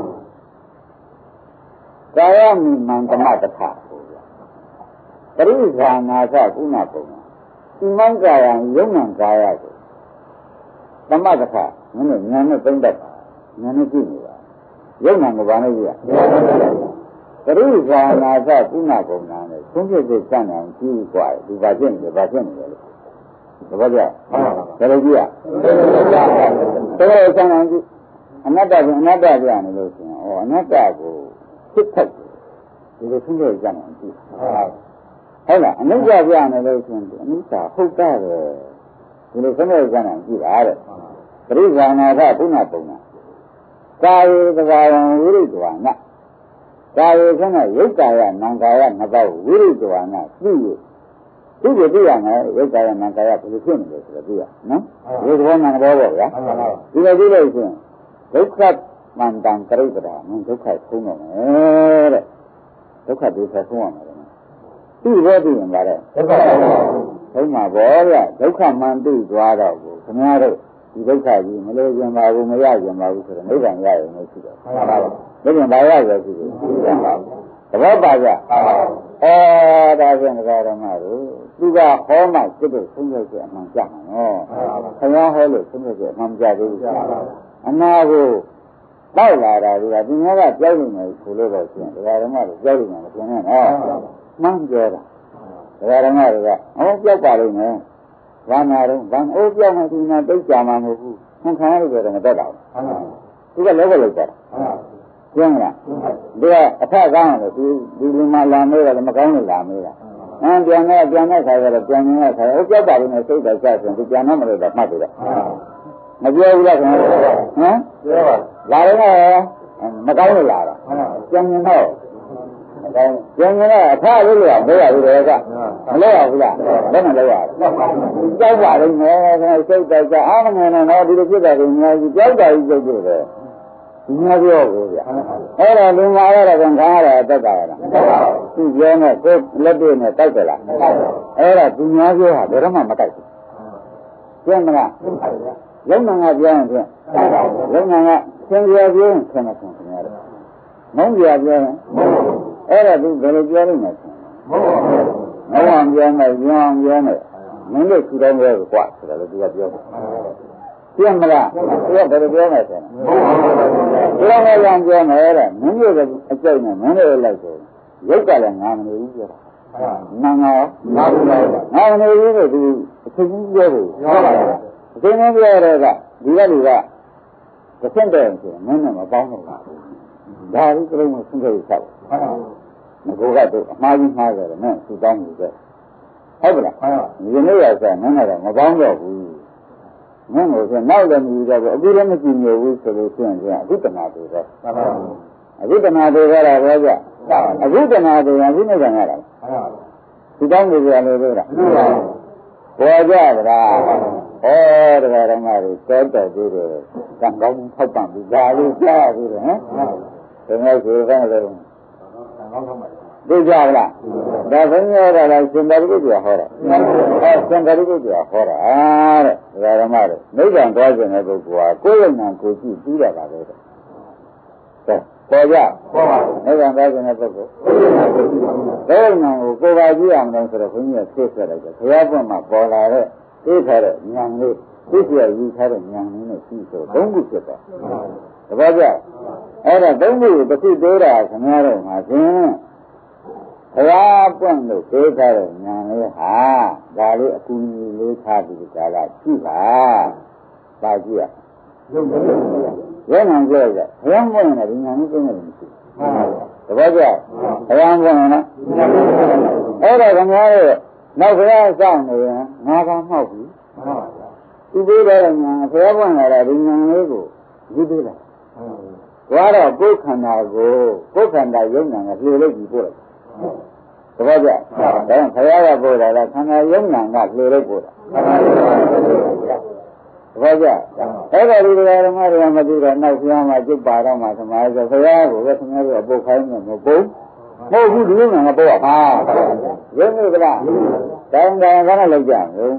ကာယမိမန္တမတထပရိဇာနာသကုဏပုံဒီမံကာယယုံနံကာယကိုသမတထမင်းတို့ဉာဏ်နဲ့သုံးတတ်ပါဉာဏ်နဲ့ကြည့်နေပါယုံနံကိုဘာနဲ့ကြည့်ရပရိဇာနာသကုဏပုံနာနဲ့သုံးဖြစ်ဖြစ်စံအောင်ကြည့်กว่าဒီဘာဖြစ်နေလဲဘာဖြစ်နေလဲလို့သဘောကျဘယ်လိုကြည့်ရတော်စံအောင်ကြည့်အနတ္တကအနတ္တပြနေလို့ဆိုရင်ဩအနတ္တကိုဖြစ်ထက်ဒီလိုသုံးဖြစ်စံအောင်ကြည့်ဟုတ်လားအနိစ္စပြနေလို့ဆိုရင်အနိစ္စဟုတ်တာပဲဒီလိုသုံးဖြစ်စံအောင်ကြည့်တာတဲ့ပရိဇာနာသကုဏပုံနာကာယေသဘာဝံဝိရိတဝါနကာယေကနဲ့ယုတ်ကာယနံကာယနှစ်ပါးဝိရိတဝါနသိရသူ့ကိုသိရမယ်ယုတ်ကာယနံကာယဘယ်လိုဖြစ်နေလဲဆိုတော့သိရနော်ဒီသဘောမှန်တော့ပေါ့ဗျာဒီလိုကြည့်လို့ရှိရင်ဒုက္ခမန္တံကရိပဒါမင်းဒုက္ခဆုံးတော့မယ်တဲ့ဒုက္ခဒုက္ခဆုံးရမယ်တဲ့သူ့ဘောသိရင်ပါတဲ့ဒုက္ခဆုံးမှာပေါ့ဗျာဒုက္ခမှန်သိသွားတော့ကိုခင်ဗျားတို့ဒီဒုက္ခကြီးမလို့ကျင်ပါဘူးမရကျင်ပါဘူးဆိုတော့နိဗ္ဗာန်ရရင်လည်းရှိတယ်မှန်ပါပါနိဗ္ဗာန်ဘာရရရှိတယ်မှန်ပါသဘောပါကြအဲဒါဖြင့်ဒကာဓမ္မတို့သူကဟောမှစိတ်တို့ဆုံးဖြတ်ချက်အမှန်ကြမှာနော်ခင်ဗျားဟောလို့ဆုံးဖြတ်ချက်အမှန်ကြသေးဘူးအနာကိုတောက်လာတာကဒီငါကကြောက်နေတယ်ဆိုလို့တော့ရှင်ဒကာဓမ္မတို့ကြောက်နေတယ်မရှင်နဲ့နော်မှန်ပြောတာဒကာဓမ္မတွေကဟောကြောက်ပါလိမ့်မယ်ဘာနာတော့ဘာအိုးပြောင်းမှဒီမှာတိတ်ကြမှာမဟုတ်ဘူးခံခံရလို့တော့မတတ်တာဘူးသူကလည်းပဲလောက်ကြတာကျင်းလားဒီကအထက်ကောင်းတယ်သူဒီလူမှလာမေးတယ်မကောင်းလို့လာမေးတာအင်းပြန်နေပြန်နေခါရတော့ပြန်နေခါအိုးပြောက်ပါလိမ့်မယ်စိတ်တော့ဆက်ပြန်သူပြန်တော့မလို့တော့မှတ်တယ်မပြောဘူးလားခင်ဗျာဟမ်ပြောပါလာတော့မကောင်းလို့လာတာပြန်နေတော့ကျန်ကျန်အဖားလို့ရမေးရဘူးလေကမလဲရဘူးလားဘယ်နဲ့လဲရကြောက်ပါလိမ့်မယ်စိတ်တော့ကြအားမငယ်နဲ့တော့ဒီလိုဖြစ်တာကိုများကြီးကြောက်တာကြီးစိတ်လို့ပဲဒီများပြောကိုဗျအဲ့ဒါလူမာရတော့ခံရတာအတတ်တာလားသူပြောနဲ့ကိုယ်လက်တွေ့နဲ့တိုက်တယ်လားအဲ့ဒါသူများပြောဟာဘယ်တော့မှမတိုက်ဘူးကျင်းမလားရုံနာကပြောရင်ဖြင့်ရုံနာကသင်ပြပြောရင်ဆင်းမဆင်းခင်ဗျားတို့မုန်းပြပြောရင်အဲ့ဒါသူဘယ်လိုပြောလိမ့်မယ်မဟုတ်အောင်ပြောမယ်ပြောအောင်ပြောမယ်မင်းတို့ထူတော်မျိုးကွာဆိုတော့သူကပြောတယ်ပြမလားသူကဘယ်လိုပြောမယ်ဆိုတော့ထူတော်မျိုးပြောမယ်တဲ့မင်းတို့အကျိုးနဲ့မင်းတို့လိုက်ဆိုရုပ်ကလည်းငါမနေဘူးပြောတာနာငါငါဘူးလားငါမနေဘူးလို့သူအချင်းကြီးပြောတယ်ပြောပါလားအချင်းကြီးပြောတဲ့ကဒီကလူကတစ်ဆင့်တည်းဆိုမင်းနဲ့မပေါင်းတော့ဘူးဒါကြီးကလေးကဆင်းရဲဆောက်ငါကတော့အမှားကြီးမှားကြတယ်နဲ့သူတောင်းနေတယ်ဟုတ်ကလားဒီနေ့ရဆိုမင်းကတော့မပေါင်းတော့ဘူးမင်းကိုဆိုနောက်လည်းမယူတော့ဘူးအခုလည်းမကြည့်နေဘူးဆိုလို့ရှိရင်အခုတနာတွေတော့အခုတနာတွေကတော့ဘာကြအခုတနာတွေကဒီနေ့ကရတာသူတောင်းနေကြလို့ပြောတာပေါ်ကြပါလားဩတရားဓမ္မတွေတောတော်သေးတယ်ကံကောင်းထောက်ပံ့ပြီးဒါလေးကြားပြီးတယ်ဟမ်ဒီနေ့ဆိုကောင်းလို့သိကြလားဒါဘယ်လိုရတာလဲရှင်သာရိပုတ္တရာဟောတာအဲရှင်သာရိပုတ္တရာဟောတာတဲ့ဒကာဓမ္မတွေနိဗ္ဗာန်သွားခြင်းတဲ့ပုဂ္ဂိုလ်ဟာကိုယ်ရဲ့နာကိုကြည့်ပြီးရတာပဲတဲ့ပေါ်ကြပေါ်ပါနိဗ္ဗာန်သွားခြင်းတဲ့ပုဂ္ဂိုလ်ကိုယ်ရဲ့နာကိုကိုယ်ပါကြည့်အောင်လို့ဆိုတော့ဘုန်းကြီးကသိဆက်လိုက်တယ်ဘုရားပွင့်မှာပေါ်လာတဲ့သိထားတဲ့ဉာဏ်လေးသိပြယူထားတဲ့ဉာဏ်လေးနဲ့ရှိဆိုသုံးခုဖြစ်သွားတပည့်ကြအဲ့ဒါသုံးခုတစ်ခုတိုးတာခင်ဗျားတို့မှာဖြင့်ဘုရားပွင့်လို့သိထားတဲ့ဉာဏ်လေးဟာဒါလေးအကူအညီလေးထားပြီးဒါကကြည့်ပါပါကြည့်ရယုံနာပြောကြဘုရားပွင့်နေတာဒီညာနဲ့ပြင်းနေတယ်မရှိတပည့်ကြဘုရားပွင့်နေတာအဲ့ဒါခင်ဗျားရဲ့နောက်ဘုရားစောင့်နေရင်ငါကမှောက်ပြီသူပေးတဲ့ညာဘုရားပွင့်လာတာဒီညာလေးကိုယူပေးတာဘာတော့ကိုယ်ခန္ဓာကိုကိုယ်ခန္ဓာယုံနာကလှေလိုက်ပြီးပို့လိုက်တပည့်ကြဒါဘုရားကပို့တာလားခန္ဓာယုံနာကလှေလိုက်ပို့တာဘာကြအဲ့ဒါဒီဓမ္မတွေကမသိတော့နောက်ပြန်မှကျုပ်ပါတော့မှသမားဆိုဘုရားကိုပဲခင်ဗျားတို့ပုတ်ခိုင်းနေမပုတ်မဟုတ်ဘူးဒီလိုမှမပုတ်ဟာရုံးနေကြလားတောင်းတောင်းကတော့လောက်ကြဘူး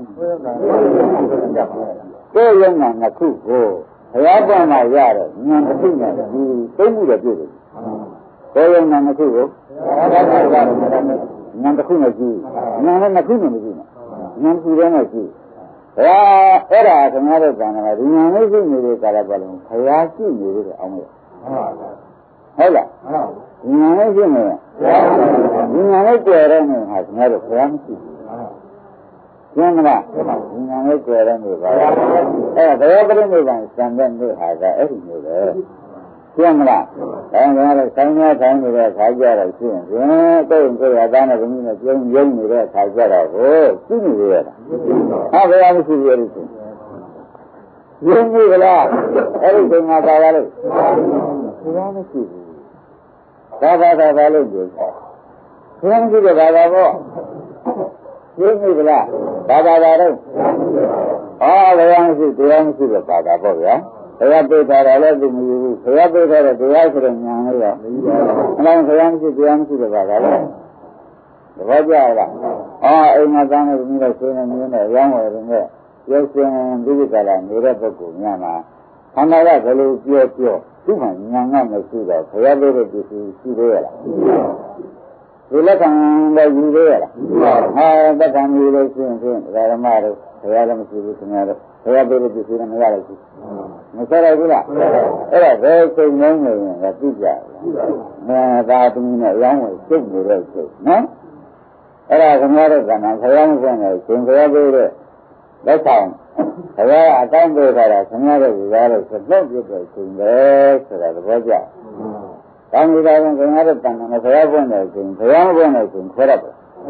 ကိုယ်ရုံးကနှစ်ခုကိုဘုရားပွင့်မှရတဲ့ဉာဏ်တစ်ခုနဲ့ဒီသုံးခုတည်းပြည့်တယ်ကိုယ်ရုံးကနှစ်ခုကိုဉာဏ်တစ်ခုနဲ့ကြည့်ဉာဏ်နဲ့နှစ်ခုနဲ့မကြည့်နဲ့ဉာဏ်ကြည့်တယ်နဲ့ကြည့်ဘုရားအဲ့ဒါခင်ဗျားတို့ကံကဒီညာလေးရှိနေတဲ့ကာလပတ်လုံးဘုရားရှိနေတယ်အောင်လို့ဟုတ်လားညာလေးရှိနေဒီညာလေးကြွယ်တဲ့နေဟာခင်ဗျားတို့ဘုရားမရှိဘူးကျင်းမလားဒီညာလေးကြွယ်တဲ့နေပါအဲ့ဒါဘယ်လိုပြိဋိဘံစံတဲ့နေဟာကအဲ့ဒီမျိုးပဲကျင်းမလားအဲဒါလည်းဆိုင်များဆိုင်နေတဲ့ခါကြတော့ရှိရင်ကိုယ်ကိုယ်ရသားနဲ့ဘုရားနဲ့ကျုံယုံနေတဲ့ခါကြတော့ဟိုရှိနေရတာဟာဘယ်လိုမရှိရလို့ယုံနေကြလားအဲ့ဒီချိန်မှာပါရလို့ဘုရားမရှိဘူးဘာသာသာပါလို့ပြောဘုရားမရှိတဲ့ဘာသာပေါ့ယုံနေကြလားဘာသာသာတော့အော်ဘုရားမရှိတရားမရှိတဲ့ဘာသာပေါ့ဗျာဘုရားပြေးထားတယ်လည်းသူမယူဘူးဘုရားပြေးထားတဲ့တရားဆိုတဲ့ဉာဏ်လေးရောမယူပါဘူးအဲ့ဒါဘုရားမရှိတရားမရှိတဲ့ဘာသာလဲသဘောကျလားအော်အိမ်မှာသားနဲ့ဒီလိုဆွေးနေနေနဲ့ရောင်းဝယ်နေတဲ့ရုပ်ရှင်ဒီလိုကလာနေတဲ့ပုဂ္ဂိုလ်များမှာခန္ဓာကဘယ်လိုပြောပြောသူ့မှာဉာဏ်ကမရှိတော့ဘုရားပြေးတဲ့ပစ္စည်းရှိသေးရလားဒီလက်ခံလည်းယူသေးရလားဟာသက်ခံယူလို့ရှိရင်ဖြင့်ဓမ္မတို့ဘုရားလည်းမရှိဘူးခင်ဗျားတို့ဘုရားပြေးတဲ့ပစ္စည်းလည်းမရလိုက်ဘူးမဆက်ရဘူးလားအဲ့ဒါဘယ်ချိန်လုံးနေရင်ကသိကြတယ်သာသမီးနဲ့ရောင်းဝယ်စိတ်နေတဲ့စိတ်နော်အဲ့ဒါခင်ဗျားတို့ကမှဘုရားမဖွင့်တယ်ရှင်ဘုရားပြေးတဲ့လက်ဆောင်ဘုရားအတိုင်းပြေးထားတာခင်ဗျားတို့ကရားလို့စတော့ပြတဲ့ချိန်ပဲဆိုတာသဘောကျတောင်းနေတာကခင်ဗျားတို့တန်တယ်ဘုရားဖွင့်တယ်ရှင်ဘုရားမဖွင့်တယ်ရှင်ခွဲရတယ်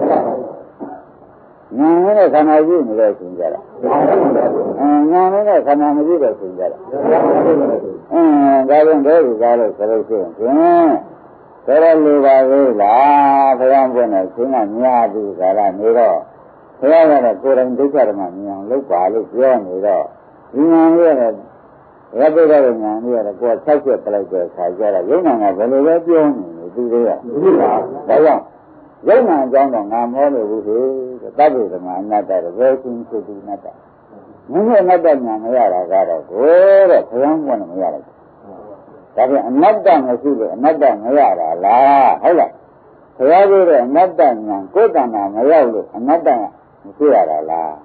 ဉာဏ်နဲ့ခန္ဓာရှိနေတဲ့ရှင်ကြတာအဲဉာဏ်နဲ့ခန္ဓာမရှိတဲ့ရှင်ကြတာအဲဒါကြောင့်ဘယ်လိုကားလို့ဆိုလို့ရှိရင်ဖြင့်တော်တော်လိုပါသေးလားဘုရားပွင့်တဲ့ရှင်ကများပြီကာလနေတော့ဘုရားကတော့ကိုယ်တိုင်ဒုက္ခဓမ္မမြင်အောင်လုပ်ပါလို့ပြောနေတော့ဒီဉာဏ်လေးရတယ်ရပိတဲ့ဉာဏ်လေးရတယ်ကိုယ်ဆက်ချက်ပလိုက်တဲ့ခါကျတော့ယုံနာကဘယ်လိုပဲပြောနေတယ်သူတွေကဒါကြောင့်ယုံနာအကြောင်းတော့ငါမောလို့ဘူးလေသဗ္ဗေဓမ္မအနတ္တတော့ဘယ်ချင်းသုတိအနတ္တမင်းရဲ့အနတ္တညာမရတာကတော့ကိုယ်တဲ့ဘုရားပွင့်မရလိုက်ဒါပြန်အနတ္တမရှိလို့အနတ္တမရတာလားဟုတ်လားဘုရားပြောတဲ့အနတ္တညာကိုယ်တဏ္ဍာမရောက်လို့အနတ္တမရှိရတာလား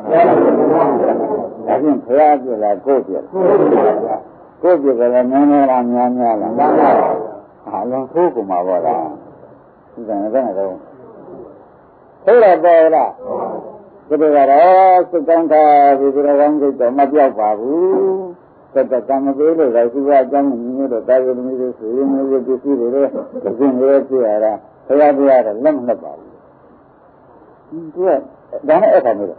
ဒါပြန်ဘုရားပြောတာကိုယ်ပြောကိုယ်ပြောကြတယ်နည်းနည်းလားများများလားဟာလုံးကိုယ်ကမှာပါလားဒီကနေ့ကတော့ဟုတ်လားပေါ်လားဒီလိုကတော့စိတ်ကောင်းတာဒီလိုကောင်းစိတ်တော့မပြောက်ပါဘူးတတကံမပေးလို့လည်းသူကအကြောင်းမျိုးတော့တာဝန်မျိုးဆိုရင်မျိုးပစ္စည်းတွေလည်းသင်ရပြရတာဘုရားပြရတယ်လက်မနှက်ပါဘူးသူကဒါနဲ့အခါမျိုးဟမ်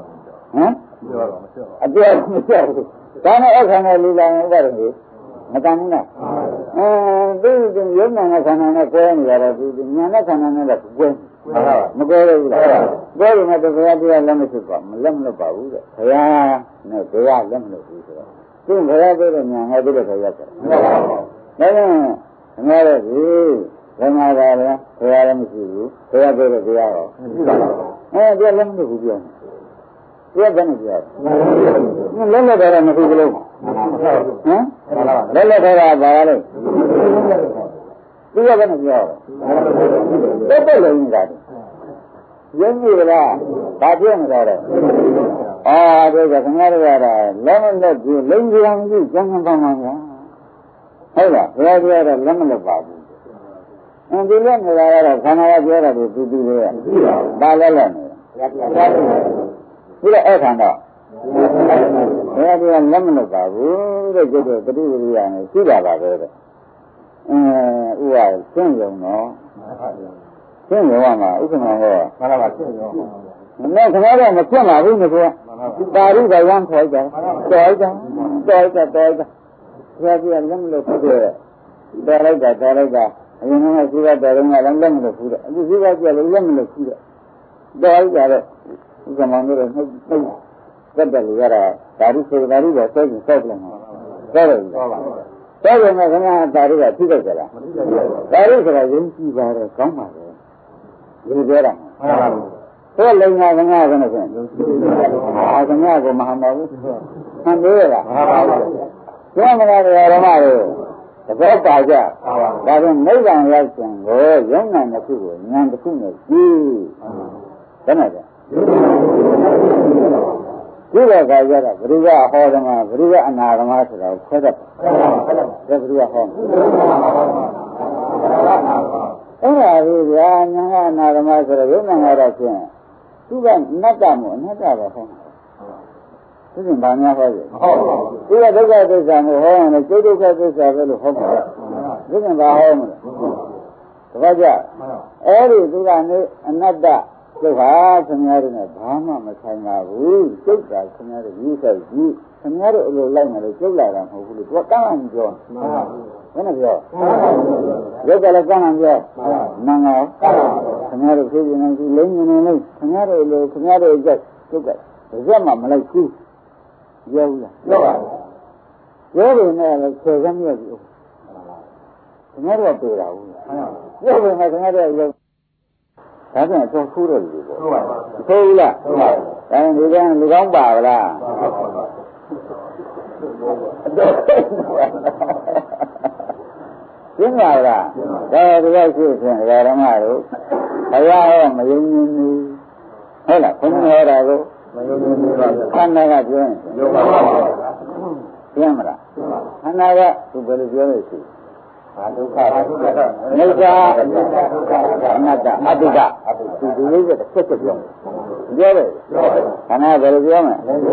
အပြည့်မပြောဘူးဒါနဲ့အခါနဲ့လူလာနေတယ်လေမတန်ဘူးလားအဲဒီရုပ်နာနဲ့ခန္ဓာနဲ့ကွဲနေရတော့ဒီဉာဏ်နဲ့ခန္ဓာနဲ့လည်းကွဲမကွဲဘူးလားကွဲရင်တော့ဘုရားတရားလက်မရှိပါမလက်မလို့ပါဘူးတဲ့ဘုရားနဲ့ဘုရားလက်မလို့ဘူးဆိုတော့သူဘုရားပြောတဲ့ဉာဏ်နဲ့ပြည့်တဲ့ခါရောက်တယ်မဟုတ်ပါဘူးဒါကြောင့်ငါတို့ဒီဘယ်မှာပါလဲဘုရားလည်းမရှိဘူးဘုရားပြောတဲ့တရားရောမရှိပါဘူးအဲပြလက်မလို့ဘူးပြောပြဘယ်နဲ့ပြောလဲလက်လက်တော့မရှိဘူးလို့ဟမ်လက်လက်တော့ပါလဲသူကဘယ်နဲ့ပြောလဲတက်တက်လုံးနေတာရင်းကြီးကလားဘာပြောနေတာလဲအာဒါကခင်ဗျားတို့ကတော့လက်မလက်ပြီးလိန်ကြံကြီးကျန်ကျန်ပါမှာညာဟုတ်လားဘုရားပြောတော့လက်မလက်ပါဘူးအဲဒီလက်နေတာကတော့ခန္ဓာကပြောတာကိုသူသူလေးရဘာလဲလဲနေဒီတော့အဲ့ခါတော့ဘယ်ဒီကလက်မလို့ပါဘူးတဲ့ကျတော့တတိယရိယာနဲ့ရှိတာပါပဲတဲ့အဲဥပရှင်းရုံတော့ရှင်းရုံကမှာဥက္ကမဟောမှန်ပါပါရှင်းရုံမင်းခင်ဗျားတော့မဖြစ်ပါဘူးမပြောပါရိဒယံခေါ်ကြတော်ကြတော်ကြတော်ကြဘယ်ဒီကလက်မလို့ဖြစ်တဲ့တော်လိုက်တာတော်လိုက်တာအရင်ကရှိတာတော်တော့လည်းလက်မလို့ဖြစ်တယ်အခုရှိတာကြလည်းလက်မလို့ဖြစ်တယ်တော်ကြတော့ဥက္ကမတို့နှုတ်နှုတ်ကတ်တယ်လို့ရတာဒါရီစေဒါရီတော့စေကျစေတယ်မှာစေတယ်စေပါစေတယ်မှာခင်ဗျာဒါရီကဖြစ်တယ်ကြလားမဖြစ်ပါဘူးဒါရီဆိုတာယဉ်ကြည်ပါတယ်ကောင်းပါတယ်ဒီပြောတာမှန်ပါဘူးဆိုလိန်ငါခင်ဗျာဆိုနေပြန်ဟာခင်ဗျာကိုမဟာမဘူးမှန်သေးလားမှန်ပါဘူးပြောမလားဓမ္မတွေတပတ်ပါကြဒါပြန်နိဗ္ဗာန်ရောက်ခြင်းကိုယုံနာတစ်ခုကိုဉာဏ်တစ်ခုနဲ့ကြည့်ဘယ်နဲ့လဲဒီလိုခါကြတာဘုရားဟောဓမ္မဘုရားအနာဓမ္မဆိုတာကိုခွဲတတ်တယ်ဘုရားဟောအဲ့ဒါကြီးဗျာညာကအနာဓမ္မဆိုတော့ယုံနာရတာချင်းသူကနတ္တမို့အနတ္တပဲဟောသူကဘာများဟောလဲဟုတ်ပါဘူးသူကဒုက္ခသစ္စာကိုဟောရင်လည်းကျုပ်ဒုက္ခသစ္စာပဲလို့ဟောမှာသူကဘာဟောမလဲတပတ်ကြအဲ့ဒီသူကနေအနတ္တကျုပ်ဟာခင်ဗျားတို့နဲ့ဘာမှမဆိုင်ပါဘူးကျုပ်ကခင်ဗျားတို့ယူဆိုင်ကြည့်ခင်ဗျားတို့အလိုလိုက်မယ်လို့ကျုပ်လာတာမဟုတ်ဘူးလို့သူကကန့်လန့်ပြောမှန်ပါဘူးဘယ်နဲ့ပြောရုပ်ကလည်းကန့်လန့်ပြောမှန်ပါခင်ဗျားတို့ဖြစ်နေနေလိမ့်နေနေလိမ့်ခင်ဗျားတို့လိုခင်ဗျားတို့ကြက်ကျုပ်ကရက်မှမလိုက်ဘူးပြောဘူးလားပြောပါဘူးပြောတယ်နဲ့လည်းဆယ်ကမ်းမြတ်ပြီခင်ဗျားတို့ကပြေတာဘူးပြောတယ်နဲ့ခင်ဗျားတို့ရုပ်ဒါပြန်တော့ဆိုးတယ်လူပေါ့ဟုတ်ပါဘူးဆိုးဘူးလားဟုတ်ပါဘူးဒါရင်ဒီကလူကောင်းပါဗလားရှင်းပါလားဒါဒီကရှိဖြင့်ဓမ္မတို့ဘုရားဟောမယုံကြည်ဘူးဟုတ်လားဘုရားဟောတာကိုမယုံကြည်ဘူးပါခန္ဓာကပြောရင်ယုံပါပါရှင်းမလားခန္ဓာကသူဘယ်လိုပြောလဲရှိအာဒုက္ခဒုက္ခနိစ္စအနတ္တအတုကဒီလေးကတစ်ချက်ချက်ပြောပြောတယ်ခန္ဓာဘယ်လိုပြောမလဲနိစ္စ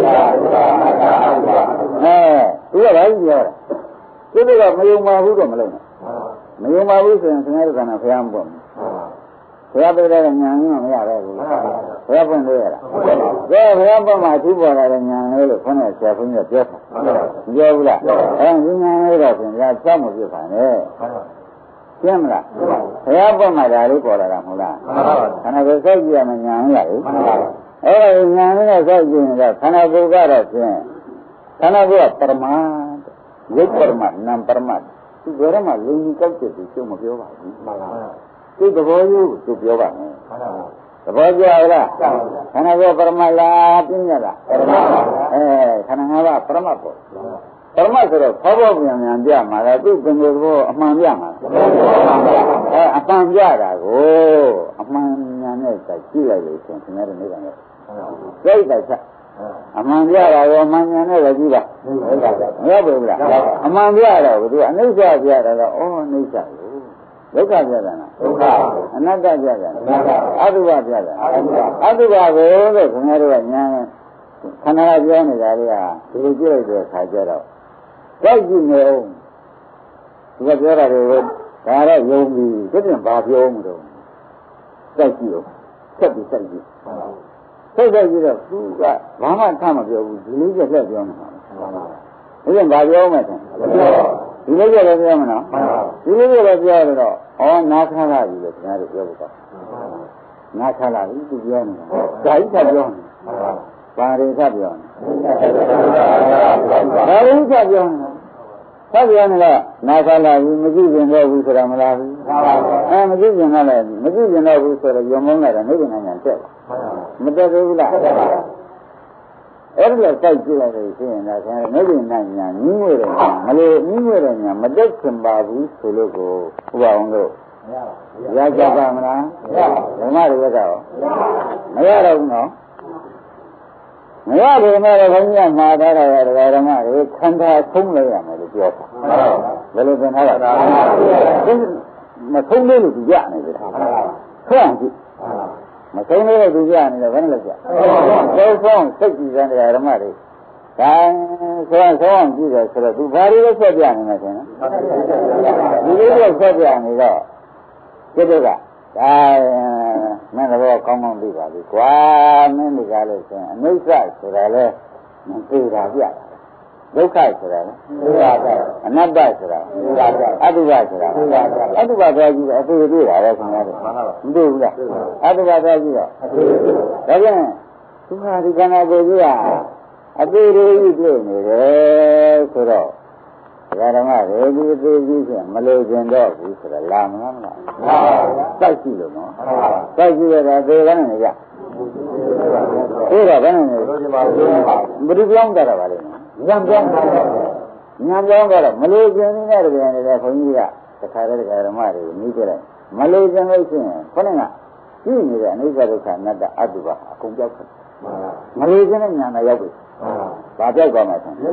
အဲသူကဘာကြီးပြောတာသူကမယုံပါဘူးတော့မလုံးနဲ့မယုံပါဘူးဆိုရင်ဆင်းရဲတဲ့ခန္ဓာဘုရားမပွင့်ဘူးဘုရားပြတဲ့ဉာဏ်ကြီးမရတော့ဘူးဘုရားပွင့်လို့ရတာဒါဘုရားပွင့်မှာသူ့ပေါ်လာတဲ့ဉာဏ်လေးလို့ခေါင်းနဲ့ဆရာဘုန်းကြီးပြောတာပြောဘူးလားအဲဒီဉာဏ်လေးတော့ပြင်ဒါစောင့်မပြစ်ပါနဲ့ရှင်းမလားဘုရားပွင့်မှာဒါလေးပေါ်လာတာမဟုတ်လားခန္ဓာကိုယ်စောက်ကြည့်ရမယ်ဉာဏ်ရလေအဲဒီဉာဏ်လေးနဲ့စောက်ကြည့်ရင်တော့ခန္ဓာကိုယ်ကတော့ဖြင့်ခန္ဓာကိုယ်ကပရမတ်ရုပ်ပရမတ်နာမ်ပရမတ်သူဘယ်တော့မှလုံကြီးကောက်တဲ့သူကျုံမပြောပါဘူးမှန်ပါပါသူသဘောရိုးသူပြောပါမယ်မှန်ပါပါသဘောကျလားခန္ဓာကိုယ်ပရမတ်လားပြင်းရလားပရမတ်ပါအဲခန္ဓာငါးပါးပရမတ်ပေါ့ပရမတ်ဆိုတော့ဘောဘောပြန်ပြန်ပြမှာလားသူပင်ကိုယ်ဘောအမှန်ပြမှာအဲအမှန်ပြတာကိုအမှန်ညာနဲ့စိုက်ကြည့်လိုက်လို့ရှင်ခင်ဗျားတို့နေပါနဲ့စိတ်တိုက်ချက်အမှန်ပြတာရောအမှန်ညာနဲ့ပဲကြည့်ပါမရဘူးလားအမှန်ပြတာကိုသူကအနိစ္စပြတာတော့ဩအနိစ္စဒုက္ခပြတာလားဒုက္ခအနတ္တပြတာလားအတုပပြတာအတုပကိုလို့ခင်ဗျားတို့ကညာခန္ဓာကပြောနေတာတွေကဒီလိုကြည့်လိုက်တဲ့အခါကျတော့ကြောက်ကြည့်နေအောင်သူကပြောတာတွေကိုဒါတော့ယုံပြီးဒီပြင်ဘာပြောမှတော့ကြောက်ကြည့်အောင်ဆက်ပြီးဆက်ကြည့်ဆက်ဆက်ကြည့်တော့သူကဘာမှထမပြောဘူးဒီလေးချက်လက်ပြောနေတာဒီပြင်ဘာပြောမှလဲဒီလေးချက်လည်းပြောမနော်ဒီလေးချက်လည်းပြောတော့ဩနာခါလာပြီလို့ခင်ဗျားတို့ပြောဖို့ကောနာခါလာပြီသူပြောနေတာဒါကြီးကပြောနေတာပါရိသပြောနေတာပါရိသပြောနေတာဆက်ပြောနေတော့နာခါလာပြီမကြည့်ရင်တော့ဘူးဆိုတာမလားဘူးအဲမကြည့်ရင်တော့လည်းမကြည့်ရင်တော့ဘူးဆိုတော့ယုံမုန်းလိုက်တာနေကနိုင်ငံတက်မတက်ဘူးလားအဲ့ဒီလိုစိုက်ကြည့်လိုက်လို့ရှိရင်တော့ခင်ဗျားနေကနိုင်ငံညင်းဝဲတယ်မလို့ညင်းဝဲတယ်ညာမတက်ခင်ပါဘူးဆိုလို့ကိုဥပအောင်လို့ရကြပါမလားဓမ္မတွေကတော့မရတော့ဘူးနော်မရဘူးမဲ့ဘုန်းကြီးကမှာထားတာကဓမ္မတွေခန္ဓာဆုံးလိုက်ရမယ်လို့ပြောတာဘယ်လိုသင်ထားတာမဆုံးလို့သူရနေတယ်ဆွမ်းကြည့်မဆုံးလို့သူကြနေတော့ဘယ်နဲ့လဲကြာသုံးဆုံးစိတ်ကြည်စံတရားဓမ္မတွေဒါဆိုဆုံးအောင်ကြည့်တယ်ဆိုတော့သူဘာလို့ဆက်ပြနေလဲဆိုရင်ဒီလိုတော့ဆက်ပြနေတော့ဒီတော့ကဒါမင်းတော့ကောင်းကောင်းသိပါပြီကွာမင်းဒီကားလို့ဆိုရင်အနိစ္စဆိုတာလဲမသိတာပြဒုက္ခဆိုတာလဲသိတာပြအနတ္တဆိုတာသိတာပြအတုပဆိုတာသိတာပြအတုပသွားကြည့်တော့အသေးသေးတာပဲခင်ဗျားတို့မသိဘူးလားအတုပသွားကြည့်တော့ဒါကြောင့်သူဟာဒီကံကိုကြီးကအသေးသေးကြီးတွေ့နေတယ်ဆိုတော့ဓမ္မရေဒီအသေးကြီးချင်းမလို့ကျင်တော့ဘူးဆိုတော့လာမလားမလားစိုက်ကြည့်လို့နော်စိုက်ကြည့်ရတာသေကနေကြအေးတော့ဘယ်နဲ့လဲဘယ်လိုပြောင်းကြတာပါလဲညံပြောင်းတာညံပြောင်းတော့မလို့ကျင်နေတဲ့တကယ်လည်းခွန်ကြီးကတခါတည်းဓမ္မတွေနီးကြတယ်မလို့ကျင်လို့ရှိရင်ခொနဲ့ကကြည့်နေတဲ့အနိစ္စဒုက္ခအနတ္တအတုပါအကုန်ပြောက်တယ်မလို့ကျင်တဲ့ညာနာရောက်ပြီဘာပြောက်သွားမှာလဲ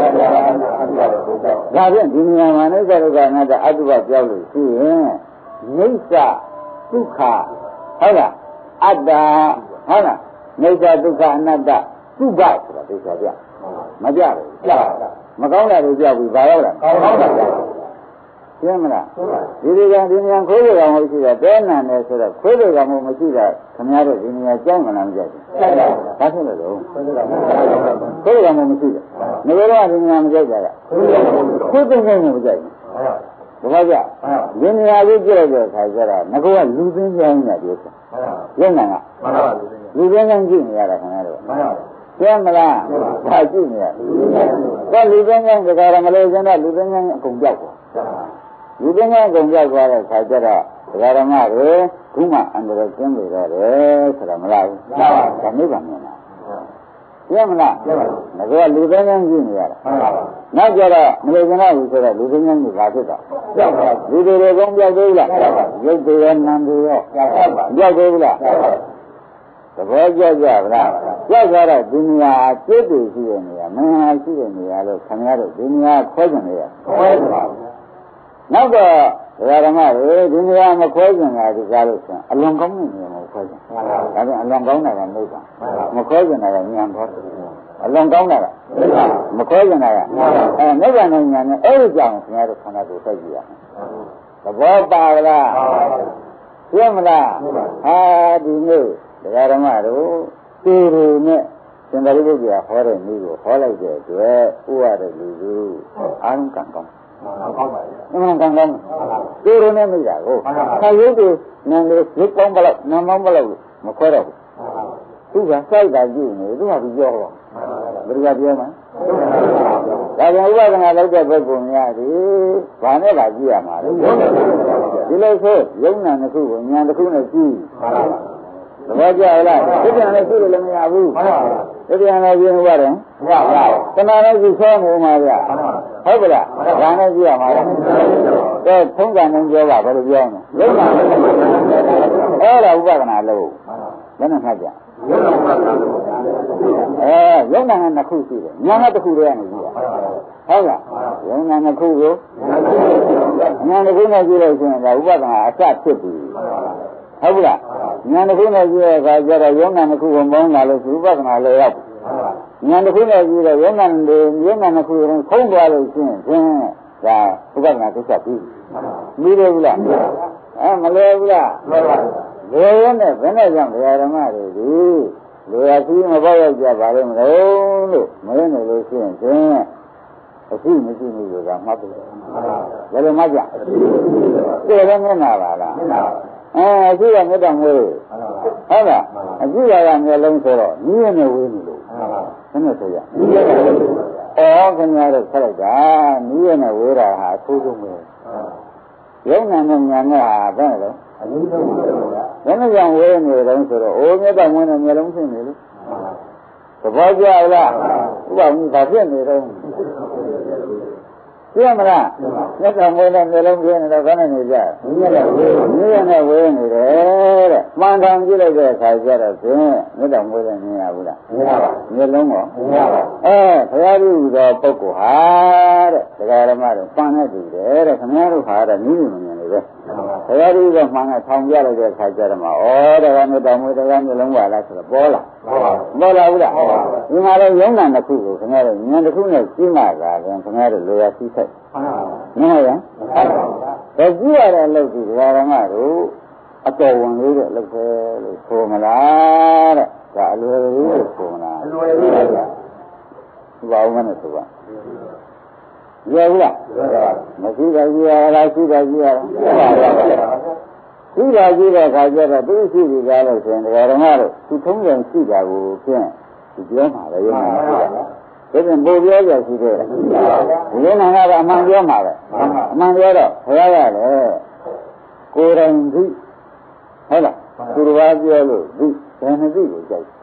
ဒါဖြင့်ဒီနေရာမှာအနိစ္စဒုက္ခအနတ္တအတုပါပြောက်လို့ရှိရင်နိစ္စဒုက္ခဟုတ်လားအတ္တဟုတ်လားနိစ္စဒုက္ခအနတ္တသုဘဆိုတာသိချာပြမကြဘူးမကောင်းတာတွေကြောက်ပြီးဘာရောက်လာကောင်းတာကြောက်ရှင်းမလားဒီဒီကံဒီနေရာခိုးရကောင်မရှိတာတဲနံတယ်ဆိုတော့ခိုးရကောင်မရှိတာခင်ဗျားတို့ဒီနေရာကြောက်မလားမကြောက်ဘူးဘာဖြစ်လို့လဲခိုးရကောင်မရှိတယ်ငရေတော့ဒီနေရာမကြောက်ကြတာခိုးတဲ့ငယ်မကြောက်ဘူးဘာကြောက်ဒီနေရာလေးကြည့်တဲ့အခါကျတော့ငကောကလူသိင်းကြောင်းနေတာပြောတယ်ရုံနံကလူသိင်းကြောင်းကြည့်နေရတာခင်ဗျားတို့ကျမ်းမလားဟာကြည့်နေရတော့လူသိန်းကျန်းကြကြရမလို့ကျန်တော့လူသိန်းကျန်းအကုန်ပြောက်သွားလူသိန်းကျန်းအကုန်ပြောက်သွားတဲ့ခါကျတော့ဒကာရမတွေခုမှအန္တရာယ်ကျင်းနေတော့တယ်ဆိုတာမလားဘူးဒါနိဗ္ဗာန်မြင်တာကျမ်းမလားကျမ်းပါဘူးငါကလူသိန်းကျန်းကြည့်နေရတာနောက်ကြတော့မလို့ကျန်တော့ဘူးဆိုတော့လူသိန်းကျန်းကဘာဖြစ်တော့ပြောက်သွားလူတွေတွေကုန်ပြောက်သေးလားရုပ်တွေရောနာမ်တွေရောပြောက်သေးဘူးလားသဘောကျကြဗလားကြောက်ကြတော့ဒီနေရာကျိတ်တူရှိတဲ့နေရာမင်္ဂလာရှိတဲ့နေရာလို့ခင်ဗျားတို့ဒီနေရာခွဲကြနေရခွဲပါဘူးနောက်တော့ဒကာဓမ္မတွေဒီနေရာမခွဲကြင်တာဒီကားလို့ဆိုရင်အလွန်ကောင်းတဲ့နေရာမှာခွဲကြင်ဒါပြန်အလွန်ကောင်းတာကနိဗ္ဗာန်မခွဲကြင်တာကဉာဏ်ဘောအလွန်ကောင်းတာကမခွဲကြင်တာကအဲနိဗ္ဗာန်နဲ့ဉာဏ်နဲ့အဲ့ဒီကြောင့်ခင်ဗျားတို့ခန္ဓာကိုယ်သိကြရမယ်သဘောပါလားသိမလားဟာဒီနေ့ဒကာဓမ္မတို့သူတို့နဲ့သင်္ဃာရိပုတ္တရာဟောတဲ့နည်းကိုဟောလိုက်တဲ့အတွက်ဥရတဲ့လူစုအာရုံကံကောင်းကောင်းပါရဲ့အမှန်ကန်ကောင်းသူတို့နဲ့မိတာကိုခါရုပ်တွေနံလေးရုပ်ပေါင်းဘလောက်နံပေါင်းဘလောက်မခွဲတော့ဘူးသူကစိုက်တာကြည့်နေသူကဒီပြောတော့ဘယ်လိုပြောမှာဒါကြောင့်ဥပဒနာလောက်တဲ့ပုဂ္ဂိုလ်များဒီဘာနဲ့လာကြည့်ရမှာလဲဒီလိုဆိုယုံနာတစ်ခုကိုဉာဏ်တစ်ခုနဲ့ကြည့်သဘောကျလားသိပြန်လည်းရှိလို့လည်းမရဘူးသိပြန်လည်းပြင်ဟုတ်တယ်မရပါဘူးတဏှာနဲ့ရှိဆောနေမှာဗျဟုတ်ကလားဒါနဲ့ကြည့်ရမှာလေအဲထုံးကံနဲ့ပြောပါဘယ်လိုပြောမလဲလုံးပါအဲ့ဒါဥပဒနာလို့ဘယ်နဲ့မှတ်ကြအဲယုံနာနဲ့နှစ်ခုရှိတယ်ဉာဏ်နဲ့တစ်ခုတည်းကနေကြည့်ရဟုတ်လားယုံနာနှစ်ခုကိုဉာဏ်တစ်ခုနဲ့ကြည့်လို့ရှိရင်ဒါဥပဒနာအစဖြစ်ပြီဟုတ်ဘူးလားဉာဏ်တစ်ခုနဲ့ကြည့်တဲ့အခါကျတော့ယုံနာတစ်ခုကိုမောင်းလာလို့ဥပဒနာလည်းရောက်ဉာဏ်တစ်ခုနဲ့ကြည့်တော့ယုံနာတွေယုံနာတစ်ခုကိုခုံးသွားလို့ရှိရင်ဖြင့်ဒါဥပဒနာကိစ္စပြီးပြီးတယ်ဘူးလားအဲမလဲဘူးလားလေရဲနဲ့ဘယ်နဲ့ကြောင့်ဓမ္မတွေဒီလေယာစီမပေါက်ရောက်ကြပါလိမ့်မလို့လို့မရနေလို့ရှိရင်ဖြင့်အရှိမရှိဘူးဆိုတာမှတ်ပြီဘယ်လိုမှကြတယ်လည်းမနာပါလားအဲအရှိကမေတ္တာငွေဟုတ်လားအရှိကကမျိုးလုံးဆိုတော့နီးရနေဝေးနေလို့ဘယ်နဲ့ဆိုရဩခင်ဗျားတို့ဆက်လိုက်တာနီးရနေဝေးတာဟာအဆိုးဆုံးပဲယုံနာနဲ့ညာနဲ့ဟာဘယ်လိုအနည်းဆုံးပါဘယ်နဲ့ကြောင့်ဝေးနေတုံးဆိုတော့အိုးမေတ္တာငွေနဲ့မျိုးလုံးဖြစ်နေလို့သဘောကျလားဥပမာဘာဖြစ်နေတုံးပြမလားမျက်နှာမွေးနဲ့မျိုးလုံးပြင်းနေတော့ဘယ်နဲ့နေကြမြင်းနဲ့ဝေးမြင်းနဲ့ဝေးနေတယ်တဲ့မှန်တယ်ကြည့်လိုက်တဲ့အခါကျတော့ဖြင့်မျက်နှာမွေးနဲ့မြင်ရဘူးလားမြင်ပါပါမျိုးလုံးရောမြင်ပါပါအဲဘုရားကြီးတော်ပုဂ္ဂိုလ်ဟာတဲ့ဒကာရမတို့ပန်းနဲ့တူတယ်တဲ့ခင်ဗျားတို့ဟာတဲ့နီးနေမမြင်လေပဲဘုရားကြီးကမှန်ကထောင်ပြလိုက်တဲ့ခါကျတော့မှဩတရားနဲ့တောင်းမွေးတရားမျိုးလုံးပါလားဆိုတော့ပေါ်လာပေါ်လာဘူးလားဒီမှာလည်းယုံနာတစ်ခုကိုခင်ဗျားတို့ဉာဏ်တစ်ခုနဲ့ကြည့်မှသာခင်ဗျားတို့လိုရသိဆိုင်မှန်ပါဗျာဒါကြည့်ရတဲ့အလုပ်ကြီးဒကာဓမ္မတို့အတော်ဝင်လေးတဲ့လုပ်ပဲလို့ဆိုမလားတဲ့ဒါအလွယ်လေးလို့ဆိုမလားအလွယ်လေးပါဗျာဘာမှမဆိုပါရဘူးလားမရှိတာကြီးရလားရှိတာကြီးရလားရှိတာကြီးတဲ့ခါကျတော့သူရှိပြီကားလို့ဆိုရင်ဒကာဓမ္မတို့သူထုံးတယ်ရှိတာကိုဖြင့်ဒီပြောမှာပဲရုံးမှာရှိတာဒါပြန်ပို့ပြောကြရှိတယ်ဒီလိုနာကအမှန်ပြောမှာပဲအမှန်ပြောတော့ဘုရားရတယ်ကိုယ်တိုင်သိဟုတ်လားသူတော်ဘာပြောလို့သိဘယ်နှသိကိုကြိုက်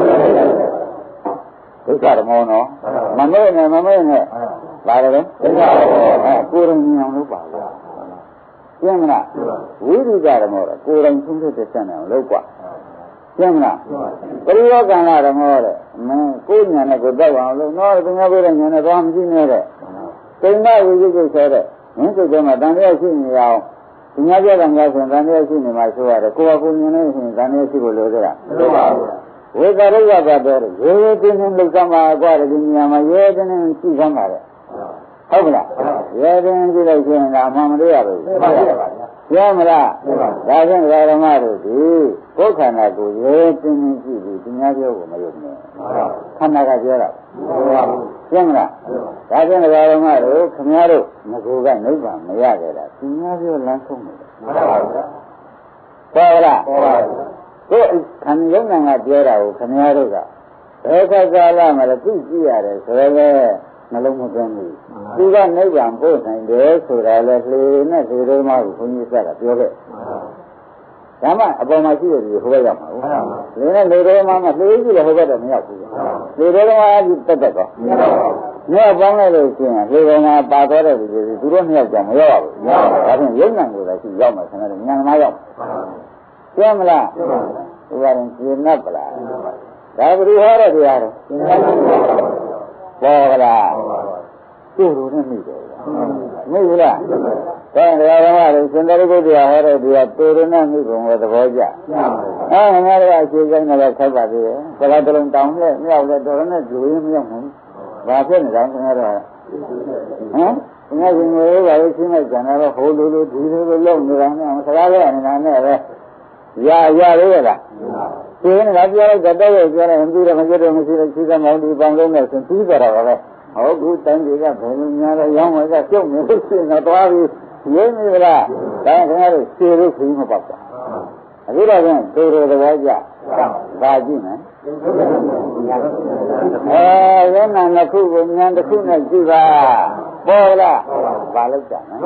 ဒုက္ခဓမ္မောနော်မမဲနဲ့မမဲနဲ့ပါလေဒုက္ခအဲကိုယ်တိုင်ဉာဏ်လို့ပါလားကျင်းမလားဝိရိယဓမ္မောတော့ကိုယ်တိုင်သုံးတဲ့စံနဲ့လို့กว่าကျင်းမလားပရိယောကံဓမ္မောတဲ့မင်းကိုယ်ဉာဏ်နဲ့ကိုယ်တော့အောင်လို့တော့သူများပြောတဲ့ဉာဏ်နဲ့တော့မရှိနေတဲ့စိတ်မဝိရိယကိုဆိုတဲ့မင်းစိတ်ကမှတန်တရားရှိနေအောင်ဒီများပြောတာများဆိုရင်တန်တရားရှိနေမှာဆိုရတယ်ကိုယ်ကကိုယ်ဉာဏ်နဲ့ရှိရင်တန်တရားရှိဖို့လိုသေးလားလိုပါဘူးဝေကရိယကတော့ရေရေတင်းတင်းလှုပ်ရှားမှာกว่าဒီနေရာမှာရေတင်းတင်းရှိသမ်းပါလေဟုတ်ကလားရေတင်းကြည့်လိုက်ရင်ဒါမှမတွေ့ရဘူးဟုတ်ပါပါပြောမလားဒါဖြင့်ဓမ္မတို့ဒီကိုယ်ခန္ဓာကိုရေတင်းတင်းကြည့်ပြီးဒီများပြောကိုမယုံနဲ့ခန္ဓာကပြောတာပြောမလားဒါဖြင့်ဓမ္မတို့ခမည်းတော်ငကိုကနိဗ္ဗာန်မရခဲ့တာဒီများပြောလမ်းဆုံးတယ်ဟုတ်ပါဘူးဟုတ်လားဟုတ်ပါဘူးကိုယ်ခန္ဓာယုံနာကပြောတာကိုခမည်းတော်ကဘယ်ခါကာလမှာလဲသိကြည့်ရတယ်ဆိုတော့နှလုံးမသွင်းဘူးသူကနိဗ္ဗာန်ပို့နိုင်တယ်ဆိုတာလဲလေနဲ့ဒီလိုမှကိုခွန်ကြီးစတာပြောခဲ့ဒါမှအပေါ်မှာရှိတဲ့ဒီဟိုဘက်ရောက်မှာဟုတ်လေနဲ့လေတော်မှမလေကြည့်လို့ဟိုဘက်တော့မရောက်ဘူးလေတော်ကအဲ့ဒီတက်တက်တော့မြေပေါင်းလိုက်လို့ရှိရင်လေတော်မှာပါသွားတဲ့ဒီသူတို့မြောက်ကြမရောက်ဘူးဒါဖြင့်ယုံနာကိုလည်းရှိရောက်မှာဆန္ဒနဲ့ဉာဏ်မှာရောက်ပြောမလားဒီကရင်ကျင့်납ပလားဒါဘယ်လိုဟောတဲ့တရားတော့ပေါ်ကလားကျိုးလို့နဲ့မိတယ်မိဘူးလားဒါတရားတော်ကလည်းစင်္ဒရိကုတ္တရာဟောတဲ့တရားတူရနဲ့မိကုန်တဲ့သဘောကျအဲငါတို့အခြေဆိုင်နဲ့ဆက်ပါသေးတယ်ဘယ်လိုတလုံးတောင်းလဲမြောက်လဲတော်ရနဲ့ဂျူရင်းမရောက်ဘူးဘာဖြစ်နေလဲခင်ဗျားတို့ဟမ်ငါရှင်မျိုးပါလို့ရှင်းလိုက်ကြတယ်တော့ဟိုလိုလိုဒီလိုလိုလုံးနေတာနဲ့စကားလေးအနေနဲ့ပဲရရသေးရလားဒီနေ့ကပြောလိုက်တော့ရဲ့ပြောလိုက်ရင်ပြီးတော့မကြည့်တော့မရှိတော့ရှိတဲ့မောင်ဒီပေါင်းလုံးနဲ့ဆိုပြီးကြတာပါပဲဟုတ်ကူတိုင်းတွေကဘယ်လိုများလဲရောင်းဝယ်ကပြုတ်နေလို့ရှိရင်တော့ပြီးရင်းနေလားဒါခင်ဗျားတို့ရှည်လို့ခရီးမပေါက်တာအခုတော့ကျတူတူသဘောကျဒါကြည့်မယ်အဲရဏနှစ်ခုကိုဉာဏ်တစ်ခုနဲ့ကြည့်ပါပေါ်လားဘာလို့ကြလဲ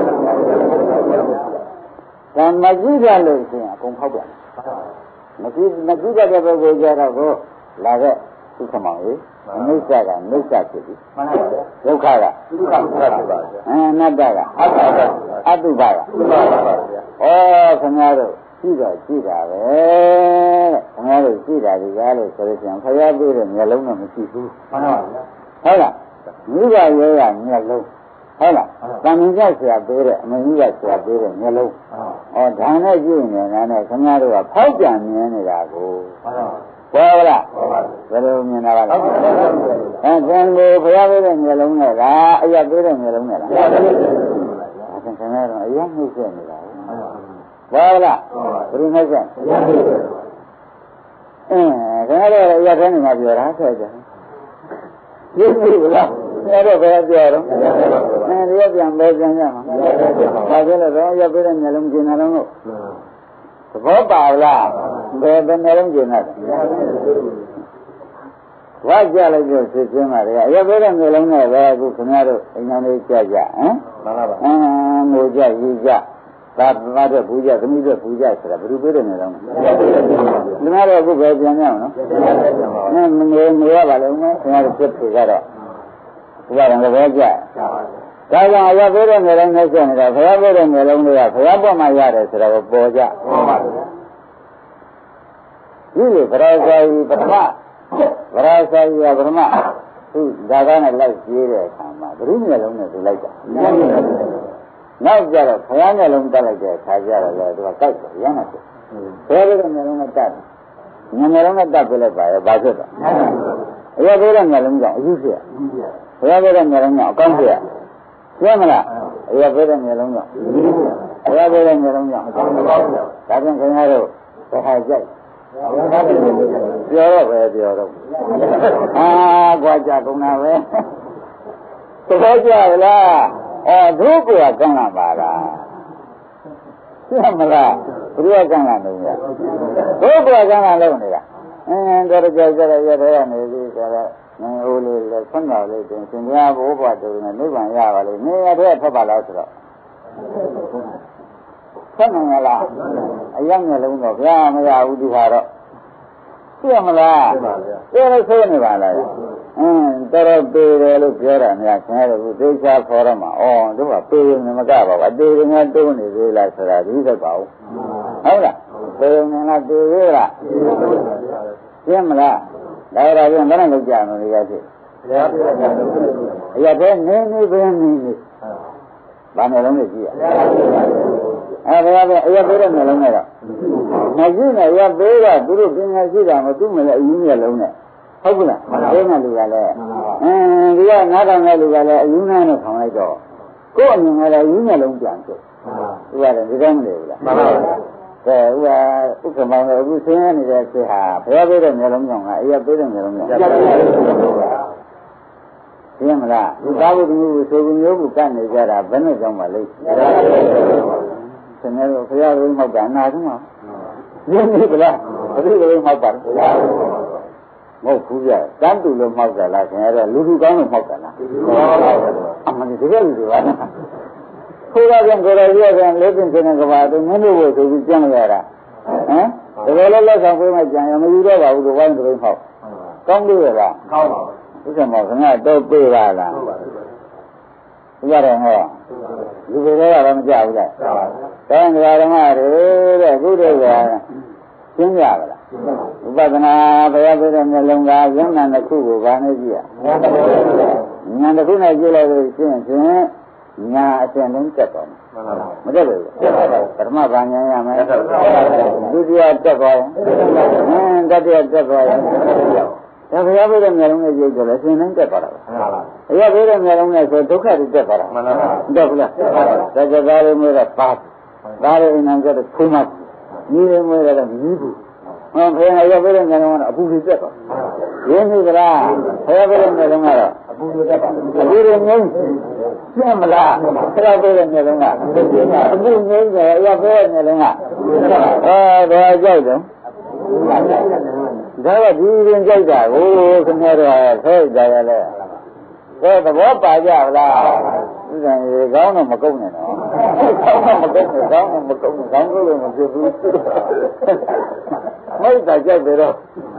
ဒါမကြည့်ကြလို့ရှိရင်အကုန်ဖောက်ပြန်မကြည့်မကြည့်တဲ့ပုဂ္ဂိုလ်ကြတော့ကိုလာတဲ့ဒုက္ခမောင်ကြီးနိစ္စကနိစ္စဖြစ်ပြီမှန်ပါဗျာဒုက္ခကဒုက္ခဖြစ်ပါဗျာအနတ္တကအတ္တအတုပါကအတုပါပါဗျာဩခင်ဗျားတို့ကြည့်တော့ကြည့်တာပဲတဲ့ခင်ဗျားတို့ကြည့်တာဒီကားလို့ဆိုလို့ရှိရင်ဖျားပြတဲ့မျက်လုံးတော့မရှိဘူးမှန်ပါဗျာဟုတ်လားမိဘရဲရမျက်လုံးဟုတ်လားတန်မြင့်ဆရာပေးတဲ့အမကြီးကဆရာပေးတဲ့မျက်လုံးဩဒါနဲ့ကြည့်နေတာနဲ့ခင်ဗျားတို့ကဖောက်ပြန်မြင်နေတာကိုဟုတ်ပါဘူးဟုတ်ပါဘူးဘယ်လိုမြင်တာပါလဲအဲသင်ကိုဘုရားပေးတဲ့မျက်လုံးနဲ့လားအရာပေးတဲ့မျက်လုံးနဲ့လားအဲသင်ခင်ဗျားတို့အရာနှိမ့်ဆက်နေတာဟုတ်လားဘယ်လိုနှိမ့်ဆက်အရာနှိမ့်ဆက်အင်းခင်ဗျားတို့အရာထဲနေမှာပြောတာဆိုကြတယ်ဒီလိုလားအဲ့တော့ဘယ်ပြောတော့အဲဒီကပြန်ပဲပြန်ရမှာဒါကြလို့တော့ရပြတဲ့မျက်လုံးကျင်တာတော့သဘောပါလားဘယ်ပဲမျက်လုံးကျင်တာဝါကြလိုက်လို့ဖြစ်ချင်းပါလေရပြတဲ့မျက်လုံးနဲ့ပဲအခုခင်ဗျားတို့အညာလေးကြကြဟမ်မှန်ပါပါအင်းငိုကြယူကြသာသာတဲ့ပူကြသမီးတဲ့ပူကြဆိုတာဘယ်လိုပြတဲ့မျက်လုံးလဲခင်ဗျားတို့အခုပဲပြန်ရအောင်နော်နည်းငယ်ငယ်ရပါလိမ့်မယ်ခင်ဗျားတို့ဖြစ်ဖြစ်ကြတော့ဘုရားကလည်းပဲကြဒါကြောင့်အရာပေးတဲ့ငယ်လုံးနဲ့ဆက်နေတာဘုရားပေးတဲ့ငယ်လုံးတွေကဘုရားပေါ်မှာရတယ်ဆိုတော့ပေါ်ကြပေါ်ပါဘူးဒီလိုဗရာဇာယီပထမဗရာဇာယီကပထမသူဒါကနဲ့လိုက်ပြေးတဲ့အခါမှာဘယ်လိုမျိုးလုံးနဲ့သူလိုက်တာနောက်ကြတော့ခရမ်းမျက်လုံးတက်လိုက်တဲ့ခါကျတော့လေသူကကြိုက်တယ်ရမ်းတယ်ဘယ်လိုမျက်လုံးနဲ့တက်ညမျက်လုံးနဲ့တက်ပြလိုက်ပါရဲ့ဘာဖြစ်တော့အရာပေးတဲ့မျက်လုံးကြောင့်အယူဖြစ်ဘုရားပေးတဲ့မျက်လုံးကြောင့်အကောင်းဖြစ်ရှင်းမလားအရာပေးတဲ့မျက်လုံးကြောင့်အရာပေးတဲ့မျက်လုံးကြောင့်အကောင်းဖြစ်ဒါပြန်ခင်ဗျားတို့ဘယ်ဟာကြိုက်ပြောတော့ပဲပြောတော့အာကွာကြကုန်တာပဲသဘောကျလားအော်ဒုက္ခကကံလာပါလားသိမလားဘုရားကံလာနေရဒုက္ခကံလာလုံးနေတာအင်းတော်ကြကြရရရနေပြီဆိုတော့ငိုလေးလေဆွမ်းတော်လေးတင်ရှင်ဘုရားဘိုးဘွားတူနေနိဗ္ဗာန်ရပါလေနေရတဲ့ဖက်ပါလားဆိုတော့ဆက်နိုင်မလားအရောက်မျက်လုံးတော့ဘုရားမရဘူးဒီဟာတော့သိမလားသိလို့ဆိုနေပါလားအင်းတော်တော်ပေတယ်လို့ပြောတာများခင်ဗျားတို့သိချာခေါ်တော့မှာဩတို့ကပေရင်မကပါဘူးအတေရင်ကတိုးနေသေးလားဆိုတာဒီသက်ပါဦးဟုတ်လားပေရင်ကတေသေးလားသိမလားဒါရပြန်ဘယ်နဲ့လောက်ကြမလို့ရရှိအရာတဲ့နေနေပဲနေနေဘာနဲ့လုံးနဲ့ကြည့်ရအဲဘယ်ကအရာပေးတဲ့နှလုံးနဲ့တော့မရှိနဲ့အရာပေးကသူတို့ပညာရှိတာမသူ့မလဲအယူနဲ့လုံးနဲ့ဟုတ်ကလားအဲနဲ့လူကလည်းအင်းဒီကနားထောင်တဲ့လူကလည်းအယူနဲ့နဲ့ထောင်လိုက်တော့ကိုယ့်အမြင်ကလည်းအယူနဲ့လုံးပြန်ဖြစ်သူကလည်းဒီတိုင်းမနေဘူးလားမှန်ပါပါကဲဥပါဥက္ကမောင်လည်းအခုဆင်းရဲနေတဲ့ဖြစ်ဟာဘယ်ပေးတဲ့မျိုးလုံးကြောင့်လားအရာပေးတဲ့မျိုးလုံးကြောင့်သိရမလားဒီသာဝတ္ထုကိုဆိုပြီးမျိုးကိုကတ်နေကြတာဘယ်နဲ့ကြောင့်ပါလိမ့်ဆင်းရဲတော့ဘုရားလုံးမောက်တာနာသမှာရင်းနေကြလားဘယ်လိုလုံးမောက်ပါလဲမဟုတ်ဘူးပြတန်းတူလို့မောက်တာလားခင်ဗျားတို့လူလူကောင်းလို့မောက်တာလားအမှန်တကယ်လူတွေပါလားခိုးရပြန်ကိုယ်ရရပြန်လေးပင်ခြင်းကဘာတို့မင်းတို့ကိုဆိုပြီးကြံ့ရတာဟမ်ဒါလည်းလက်ဆောင်ပေးမှကြံရမယူတော့ပါဘူးလို့ဝိုင်းတွေဖောက်ကောင်းလို့ရလားကောင်းပါဘူးဥစ္စာမောခင်ဗျာတော့ပေးပါလားဟုတ်ပါဘူးဒီကြတော့ဟောလူတွေကတော့မကြဘူးလားဟုတ်ပါဘူးတိုင်းကြဓမ္မတွေတဲ့ခုတည်းကရှင်းကြပါလားဥပဒနာဘုရားပြတဲ့မျိုးလုံးကယုံနာတစ်ခုကိုဗာနေကြည့်ရဉာဏ်တစ်ခုနဲ့ကြည့်လိုက်လို့ရှင်းရှင်းညာအစဉ်လုံးတက်သွားမယ်မတက်ဘူးပထမဘာညာရမယ်ဒုတိယတက်သွားရင်အင်းတတိယတက်သွားရင်ဒါဘုရားပြတဲ့မျိုးလုံးနဲ့ကြည့်ကြလဲအစဉ်လုံးတက်သွားတာပဲဘုရားပြတဲ့မျိုးလုံးနဲ့ဆိုဒုက္ခတွေတက်သွားတာမှန်ပါပါတက်ဘူးလားဒါကြသားလေးမျိုးကပါသားလေးအနံကျတော့ဖုံးမကြီးလေးမျိုးကတော့မြည်ဘူးဟောဘုရားပြတဲ့မျိုးလုံးကအပူတွေတက်သွားရင်းနေကြလားဘုရားပြတဲ့မျိုးလုံးကတော့အပူတွေတက်သွားအပူတွေငိမ့်ရှင်းမလားဆရာပြောတဲ့မျိုးလုံးကအပူငိမ့်တယ်အရာပြောတဲ့မျိုးလုံးကအဲဒါကြိုက်တယ်ဒါကဒီရင်ကြိုက်တာကိုခင်ဗျားတို့ဆဲကြရလဲကဲသဘောပါကြလားဥစ္စာရေကောင်းတော့မကုန်နဲ့နော်ကောင်းတော့မကုန်နဲ့ကောင်းတော့မကုန်နဲ့ကောင်းလို့မဖြစ်ဘူးမိတ်တာကြိုက်တယ်တော့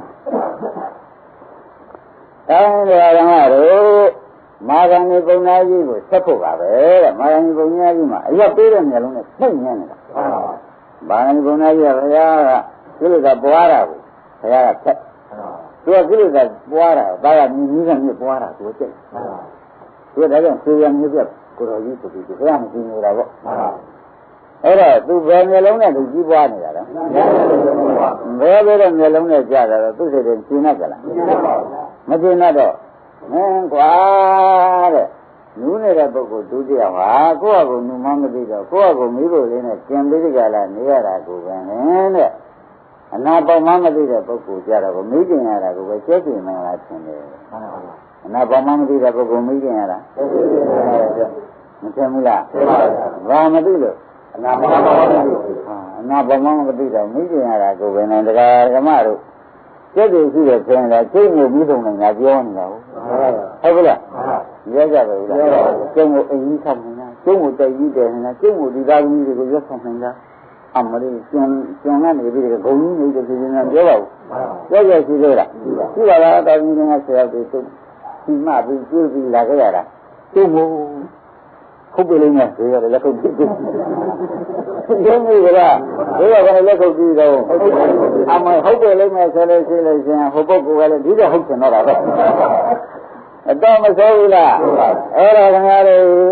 အဲဒီဓမ္မတို့မာဂဏီပုံနာကြီးကိုဆက်ဖို့ပါပဲတဲ့မာဂဏီပုံနာကြီးမှာအရက်ပေးတဲ့မျက်လုံးနဲ့ဖိတ်ညံ့နေတာမာဂဏီပုံနာကြီးကဘုရားကကိလေသာပွားတာကိုဘုရားကဖက်သူကကိလေသာပွားတာဒါကမြည်ကြီးကမြည်ပွားတာသူစိတ်သူကဒါကြောင့်ဆေးရမြည်ပြကိုတော်ကြီးဆိုပြီးဘုရားမကြည့်နေတာပေါ့အဲ့တော့သူဘယ်မျက်လုံးနဲ့သူကြီးပွားနေတာလဲဘယ်ဘယ်တဲ့မျက်လုံးနဲ့ကြာတာတော့သူစိတ်တွေရှင်းနေကြလားမရှင်းတော့အင်းကွာတဲ့နူးနေတဲ့ပုဂ္ဂိုလ်ဒုတိယဟာကိုယ့်အကူနူမမသိတော့ကိုယ့်အကူမိဖို့လေးနဲ့ကျင်ပြီးကြလားနေရတာကိုပဲတဲ့အနာပေါမမသိတဲ့ပုဂ္ဂိုလ်ကြတော့မိကျင်ရတာကိုပဲကျက်ကျင်မှလားထင်တယ်အနာပေါမမသိတဲ့ပုဂ္ဂိုလ်မိကျင်ရတာမထင်ဘူးလားဘာမသိလို့အနာပေါမမသိဟာအနာပေါမမသိတော့မိကျင်ရတာကိုပဲနဲ့တရားဓမ္မတို့ကျက်တယ်ရှိတဲ့ဆင်းလားကျိတ်မှုပြီးဆုံးတယ်ငါပြောနေတာဟုတ်ကဲ့လားရဲကြတယ်ဘူးလားကျုံကိုအရင်ဆောင်နေတာကျုံကိုတိုက်ကြီးတယ်နေတာကျုံကိုဒီသားကြီးတွေကိုရွတ်ဆောင်နေတာအမလေးကျန်ကျန်ကနေပြီးတော့ဂုံကြီးနေတဲ့ပြည်နေတာပြောပါဦးပြောရရှိသေးလားရှိပါလားတာကြီးတွေကဆရာတွေသူဒီမှပြီးကျွေးပြီးလာခဲ့ရတာကျုံကိုဟုတ်ပြီလေနဲ့ဒီရလက်ခုပ်ကြည့်ကြည့်ဒီနေ့ကဒီကလည်းလက်ခုပ်ကြည့်တော့အမဟုတ်တယ်လေနဲ့ဆိုလို့ရှိလို့ရှင်ဟိုပုဂ္ဂိုလ်ကလည်းဒီတော့ဟုတ်ချင်တော့တာပဲအတော့မဆိုးဘူးလားအဲ့ဒါခင်ဗျားတို့အရ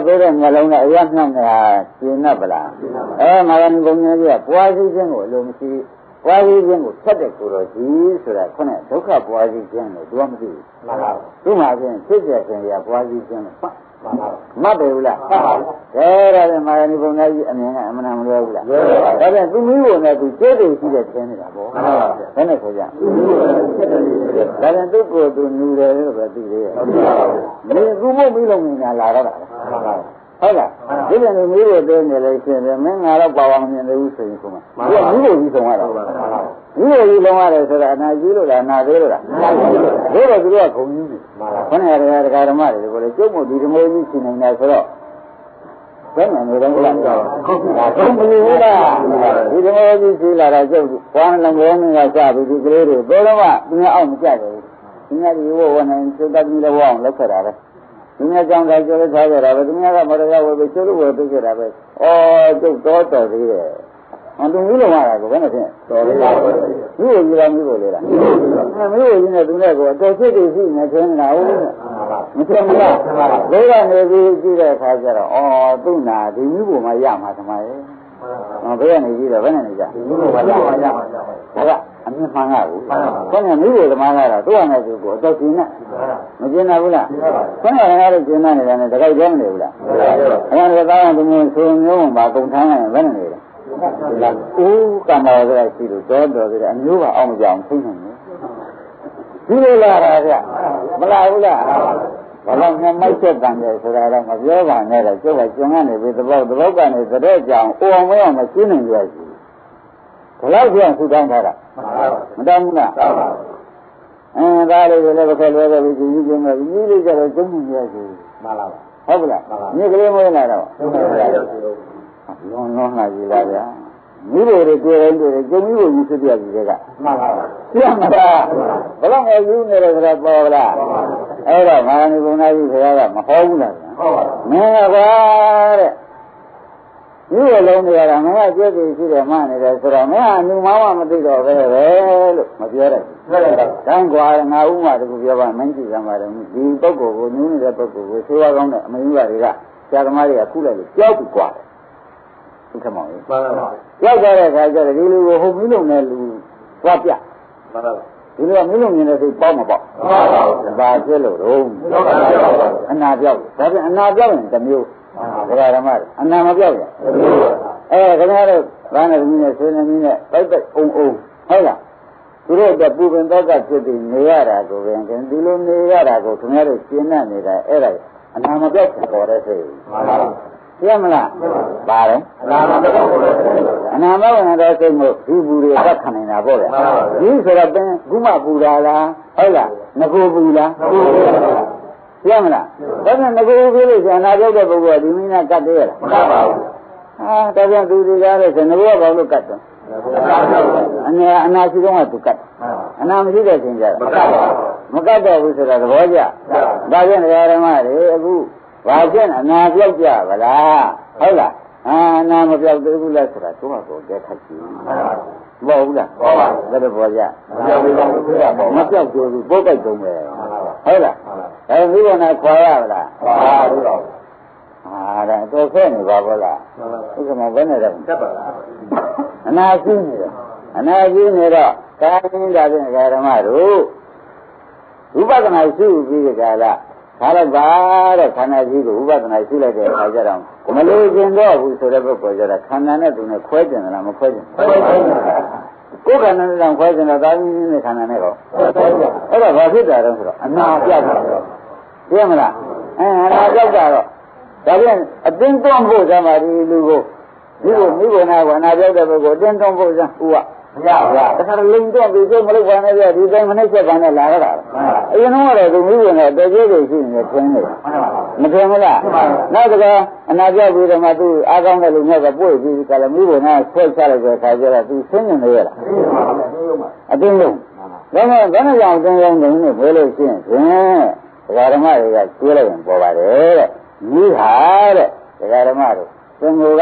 သေးတဲ့မျက်လုံးနဲ့အရနှောက်နေတာရှင်း납ဗလားအဲမာရဏီဘုံကြီးကပွားစည်းခြင်းကိုအလိုမရှိပွားစည်းခြင်းကိုဖြတ်တဲ့ကိုယ်တော်ကြီးဆိုတာခုနဒုက္ခပွားစည်းခြင်းလို့သူကမသိဘူးမှန်ပါဘူးသူ့မှာချင်းဖြစ်ပြခြင်းရပွားစည်းခြင်းလို့မှတ်မှန်ပါဘူးမှတ်တယ်ဘူးလားမှန်ပါဘူးဒါရတယ်မာရဏီဘုံကြီးအမြင်ကအမှန်မလွယ်ဘူးလားလွယ်ပါဘူးဒါပြန်သူမိဘနဲ့သူကျေးဇူးရှိတဲ့သင်နေတာပေါ့မှန်ပါဘူးဘယ်နဲ့ဆိုကြဒါပြန်သူ့ကိုယ်သူနူတယ်လို့ပဲသိသေးရဲ့ဟုတ်ပါဘူးဒီကူမို့ပြီးလုံးနေတာလာတော့တာမှန်ပါဘူးဟုတ်လားဒီလိုမျိုးမျိုးတွေနေလို့ရှိရင်မင်းငါတော့ပါအောင်မြင်လို့ဆိုရင်ဆိုမှာဒီကမျိုးကြီးဆုံးရတာမျိုးကြီးလုံးရတယ်ဆိုတာအနာကြီးလို့လားအနာသေးလို့လားဒါတော့သူတို့ကခုံကြီးပြီခဏရတဲ့ဒကာဓမ္မတွေကိုလေကျုပ်မို့ဒီဓမ္မကြီးရှင်နေတာဆိုတော့ဘယ်နဲ့နေတော့လားဟုတ်ပါဘူးဘယ်လိုလဲဒီဓမ္မကြီးရှိလာတာကျုပ်ဘာလုံးလုံးနဲ့စပြီးဒီကလေးတွေဘယ်တော့မှသူများအောင်မကြတယ်သူများဒီဝဝနဲ့ကျုပ်တတ်ပြီးတော့အောင်လုပ်ခဲ့တာပဲသူများကြောင့်သာကျိုးလို့ထားကြတာပဲသူများကမတော်ဝယ်ပြီးကျိုးလို့ဝယ်ပြီးကြတာပဲဩကျုပ်တော်တော်သေးတယ်အတူမျိုးလုံးရတာကိုဘယ်နဲ့ဖြင့်တော်လေးလားမြို့ကြီးလားမြို့လေးလားမြို့ကြီးနဲ့သူနဲ့ကိုအတော်ဖြစ်ပြီးရှိနေသေးနေတာဟုတ်မသိဘူးလားလေးကနေပြီးကြည့်တဲ့အခါကျတော့ဩသူ့နာဒီမျိုးပုံမှာရမှာသမားရဲ့ဟောဘယ်ကနေကြည့်တော့ဘယ်နဲ့နေကြဒီမျိုးပုံမှာရမှာရမှာဒါကအမြင်မှန်ကဘူးခေါင်းကမိဖို့သမားကတော့သူ့အနေနဲ့သူကိုအတော်ကျင်းနဲ့မကျင်းနိုင်ဘူးလားခေါင်းကလည်းကျင်းနေတယ်နဲ့တခိုက်ကျင်းမနေဘူးလားအဲ့ဒါကတော့သူမျိုးဆိုမျိုးမှာပုံထမ်းနေဘယ်နဲ့နေလဲလာဦးကံတော်ရဲ့ရှိလို့တော်တော်ဆိုတဲ့အမျိုးကအောင်မကြောင်သိနေတယ်ဒီလိုလာတာကမလာဘူးလားဘာလို့ညမိုက်ချက်တန်တယ်ဆိုတာတော့မပြောပါနဲ့တော့ကျုပ်ကကျုံကနေပြီးသဘောသဘောကနေသတဲ့ကြောင်အိုအောင်မအောင်မရှင်းနိုင်ကြဘူးဘယ်လောက်ကြောင်ဆူတောင်းထားတာမတောင်းဘူးလားအဲဒါလေးတွေလည်းဘယ်လိုလဲပြီးကြီးကြီးနဲ့ကြီးလေးကြတော့ကျုံနေရစီမှန်လားဟုတ်ကလားမြေကလေးမွေးလာတော့လွန်လွန်လာကြည်လားဗျာမိဘတွေတွေ့တိုင်းတွေ့တယ်ကျုံမိကိုယူစစ်ပြပြီတဲ့ကမှန်ပါပါပြမလားဘယ်တော့မှယူနေတယ်ဆိုတော့ပေါ်လားအဲ့တော့မာနဘုံသားကြီးခရကမဟောဘူးလားဟုတ်ပါဘူးမင်းကကွာတဲ့ဒီလိုလုံးနေရတာမင်းကကြည့်ပြီးရှိတယ်မှနေတယ်ဆိုတော့မင်းကအနုမမမသိတော့ပဲပဲလို့မပြောတတ်ဘူးဟုတ်တယ်တန်းကွာငါဥမာတကူပြောပါမင်းကြည့်ကြပါတော့ဒီပုဂ္ဂိုလ်ကိုနူးနေတဲ့ပုဂ္ဂိုလ်ကိုသေဝကောင်းတဲ့အမင်းကြီးတွေကဆရာသမားတွေကခုလိုက်လို့ကြောက်ပြီးကွာတယ်ဟုတ်ကဲ့မောင်ကြီးမှန်ပါပါကြောက်ကြတဲ့ခါကျတော့ဒီလူကိုဟုတ်မီးလုံးနဲ့လူသွားပြမှန်ပါပါဒီလိုမီးလုံးမြင်တဲ့စိတ်ပေါက်မပေါက်မှန်ပါပါဘာဖြစ်လို့တော့အနာပြောက်ဒါပြန်အနာပြောက်ရင်တစ်မျိုးဒကာဓမ္မအနာမပြောက်ရင်အဲခင်ဗျားတို့ဘာနဲ့ဒီနဲ့ဆွေးနေနေနဲ့ပိုက်ပိုက်အုံအုံဟုတ်လားသူတို့ကပူပင်တော့ကဖြစ်ပြီးနေရတာကိုပဲဒီလိုနေရတာကိုခင်ဗျားတို့ရှင်းနေနေတာအဲ့ဒါအနာမပြောက်ပေါ်တဲ့စိတ်မှန်ပါပါပြမလားပါတော့အနာမပြောက်ပေါ်တဲ့စိတ်အနာမဝင်တဲ့စိတ်ကိုဒီဘူးတွေသက်ခံနေတာပေါ့လေဒီဆိုတော့ပင်ခုမှပူတာလားဟုတ်လားငကိုပူလားပူပါပြမလားဒါနဲ့ငကိုပူလို့ဆန္ဒပြောတဲ့ပုဂ္ဂိုလ်ကဒီမိနာကတ်သေးရလားမကတ်ပါဘူးဟာဒါပြန်သူတွေကားလို့ဆိုငကိုကဘာလို့ကတ်တော့အနာအနာရှိတော့ကသူကတ်အနာမရှိတဲ့ချိန်ကျတော့မကတ်တော့ဘူးဆိုတာသဘောကျဒါပြန်ဓမ္မတွေအခုဘာဖြစ်အနာပြောက်ကြဗလားဟုတ်လားအာနာမပြောက်သေးဘူးလားဆိုတာသူ့ဟာကိုကြက်ခတ်ကြည့်မဟုတ်ဘူးလားဟုတ်ပါဘူးဒါတော့ဘောကြမပြောက်သေးဘူးပို့ကြိုက်တုံးပဲဟုတ်လားအဲမိဘနာခွာရဗလားခွာဘူးတော့အာဒါတော့ဆဲနေပါဘောလားဥက္ကမဘယ်နဲ့တော့တက်ပါလားအနာရှိနေတော့အနာရှိနေတော့ကာယင်းတာဖြင့်ဓမ္မတို့ဝိပဿနာရှိပြီးကြလားဒါတော့ပါတဲ့ခန္ဓာကြီးကိုဥပဒနာရှိလိုက်တဲ့အခါကျတော့မလို့ကျင်တော့ဘူးဆိုတဲ့ပုဂ္ဂိုလ်ကျတော့ခန္ဓာနဲ့သူနဲ့ခွဲကျင်တယ်လားမခွဲကျင်ဘူးကိုယ်ခန္ဓာနဲ့တောင်ခွဲကျင်တော့သာမီးနဲ့ခန္ဓာနဲ့တော့အဲ့တော့ဘာဖြစ်တာတော့ဆိုတော့အနာပြောက်တာတော့သိရမလားအဲအနာပြောက်တာတော့ဒါပြန်အတင်းတွန်းဖို့သမားဒီလူကိုဒီလိုမိဘနာကအနာပြောက်တဲ့ပုဂ္ဂိုလ်အတင်းတွန်းဖို့စမ်းဥပမရဘူးလားတခါလိန်တော့ပြီးစိတ်မလုပ်ပါနဲ့ပြဒီတိုင်းမနှိမ့်ချက်ပါနဲ့လာရတာအရင်တော့သူမိဘနဲ့တကယ်ကြီးရှိနေတွင်းနေမထင်ဘူးလားနောက်တကအနာပြောက်ပြီးတော့မှသူအားကောင်းတဲ့လူမျိုးကပွေပြီးကလည်းမိဘနဲ့ဆွဲချလိုက်တဲ့အခါကျတော့သူဆင်းနေနေရလားအတင်းလုံးဒါမှဘယ်နဲ့ကြောင့်အတင်းလုံးနေနေဘယ်လိုရှင်းဖြင့်ဒကာဓမ္မတွေကကျွေးလိုက်ရင်ပေါ်ပါတယ်တဲ့မိဟာတဲ့ဒကာဓမ္မတို့သင်္ကိုက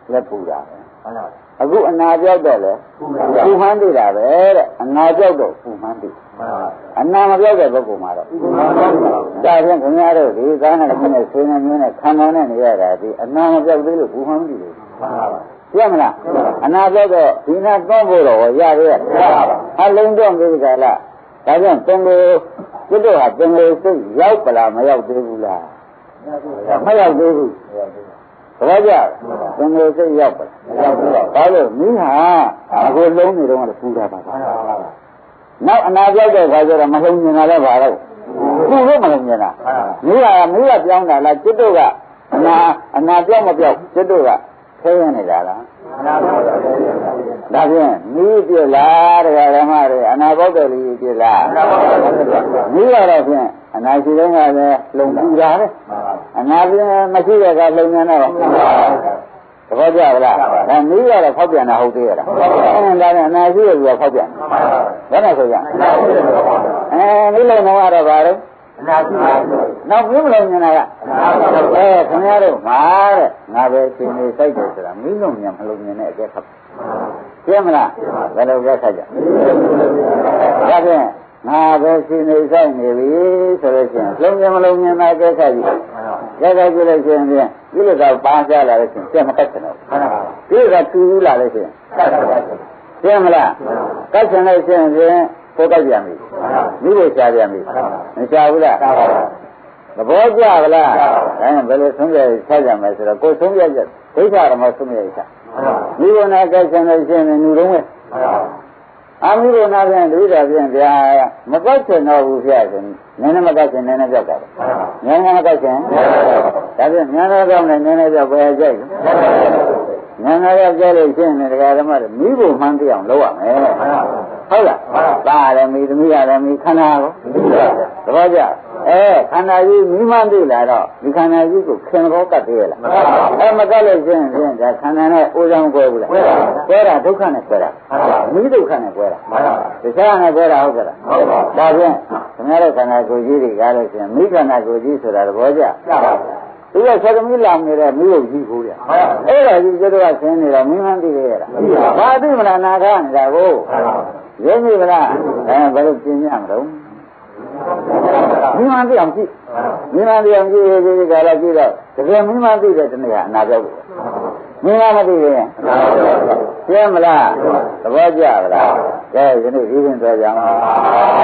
လက်ပူတာအခုအနာပြောက်တော့လေပူမှန်းသိတာပဲတဲ့အနာပြောက်တော့ပူမှန်းသိအနာမပြောက်တဲ့ပုဂ္ဂိုလ်မှာတော့ဒါပြန်ခင်ဗျားတို့ဒီကားနဲ့ဒီနဲ့ဆွေးနွေးမျိုးနဲ့ခံတော်နဲ့နေရတာဒီအနာမပြောက်သေးလို့ပူမှန်းမသိဘူးပြမလားအနာပြောက်တော့ဒီနာသုံးဖို့တော့ရရဲ့အလုံးတော့ဒီကလာဒါကြောင့်သင်္ကေကျွတ်တော့ဟာသင်္ကေစိတ်ရောက်ပလားမရောက်သေးဘူးလားမရောက်သေးဘူးသဘောကျသင်္ကေစိတ်ရောက်ပလားရောက်ဘူးဘာလို့မိဟာအခုလုံးနေတော့လည်းပူတာပါနောက်အနာပြောက်တဲ့ခါကျတော့မလုံးမြင်တာလည်းပါတော့ပူလို့မလုံးမြင်တာမိဟာမိကပြောင်းတာလားကျွတ်တော့ကအနာအနာပြောက်မပြောက်ကျွတ်တော့ကခဲရနေတာလားဒါဖြင့်မိပြလားတရားဓမ္မတွေအနာဘောက်တယ်လူပြလားမိရတော့ဖြင့်အနာရှိတဲ့ကလည်းလုံပူတာပဲအနာပြမရှိတဲ့ကလုံနေတော့သဘောကျလားဒါမိရတော့ဖောက်ပြန်တာဟုတ်သေးရလားအဲဒါနဲ့အနာရှိရပြီးဖောက်ပြန်ဘယ်နဲ့ဆိုကြအဲမိလုံတော့ကတော့ဘာလို့အနာရှိပါဘူးနောက်ပြုမလို့မြင်တာကအဲခင်ဗျားတို့မှာတဲ့ငါပဲရှင်နေစိုက်တယ်ဆိုတာမိလုံးညာမလုံးမြင်တဲ့အကျက်ခတ်ပြမလားဘယ်လိုကြက်ခတ်ကြဒါဖြင့်ငါပဲရှင်နေစိုက်နေပြီဆိုလို့ရှိရင်လုံးညာမလုံးမြင်တာအကျက်ခတ်ကြီးကြက်ခတ်ကြည့်လို့ရှိရင်ပြင်ဒီလိုကပါကြလာလို့ရှိရင်ပြတ်မတတ်ချင်တော့ဒီလိုကတူးလာလို့ရှိရင်ပြမလားကတ်ချင်လို့ရှိရင်ပြင်ပို့တော့ပြန်ပြီမိဖို့ရှားပြန်ပြီမရှားဘူးလားသဘောကျပါလားအဲဘယ်လိုဆုံးဖြတ်ချက်ကြမယ်ဆိုတော့ကိုယ်ဆုံးဖြတ်ချက်ဒိဋ္ဌာရမဆုံးဖြတ်ချက်မိဖို့နာကဲဆင်းလို့ရှိရင်လူလုံးပဲအာမိဖို့နာပြန်ဒိဋ္ဌာပြန်ဗျာမကောက်ချင်တော့ဘူးဖျက်ဆိုနည်းနည်းမကောက်ချင်နည်းနည်းပြောက်တာနည်းနည်းမကောက်ချင်ဒါပြန်နည်းနည်းပြောက်နေနည်းနည်းပြောက်ပဲကြိုက်ဉာဏ်ရပြောလို့ရှိရင်တရားဓမ္မတွေမိဖို့မှန်းသိအောင်လုပ်ရမယ်ဟုတ်လားပါရတယ်မိသမီးရတယ်မိခန္ဓာကိုသဘောကျအဲခန္ဓာကြီးမိမှန်းသိလာတော့ဒီခန္ဓာကြီးကိုခင်ဘောကတ်သေးရလားအဲမကတ်လို့ရှိရင်ဖြင့်ဒါခန္ဓာနဲ့အိုးဆောင်ကွဲဘူးလားကွဲတာဒုက္ခနဲ့ကွဲတာမိဒုက္ခနဲ့ကွဲတာတခြားနဲ့ကွဲတာဟုတ်ကဲ့လားဒါဖြင့်ခင်ဗျားတို့ခန္ဓာကိုယ်ကြီးတွေကလို့ရှိရင်မိခန္ဓာကိုယ်ကြီးဆိုတာသဘောကျဒီကဆက်သမီးလာနေတဲ့မိရုပ်ကြီးကိုရအဲ့ဒါကြီးကျတော့ဆင်းနေတော့မိမှန်းသိရတာဘာသိမလားနာခနေတာကိုရင်းမိမလားအဲဘယ်လိုပြင်ရမလို့မိမှန်းသိအောင်ကြည့်မိမှန်းသိအောင်ကြည့်ဒီကလာကြည့်တော့တကယ်မိမှန်းသိတဲ့တနေ့ကအနာပြောက်တယ်မိမှန်းမသိရင်ရှင်းမလားသဘောကျလားကဲဒီနေ့ဒီရင်ပြောကြအောင်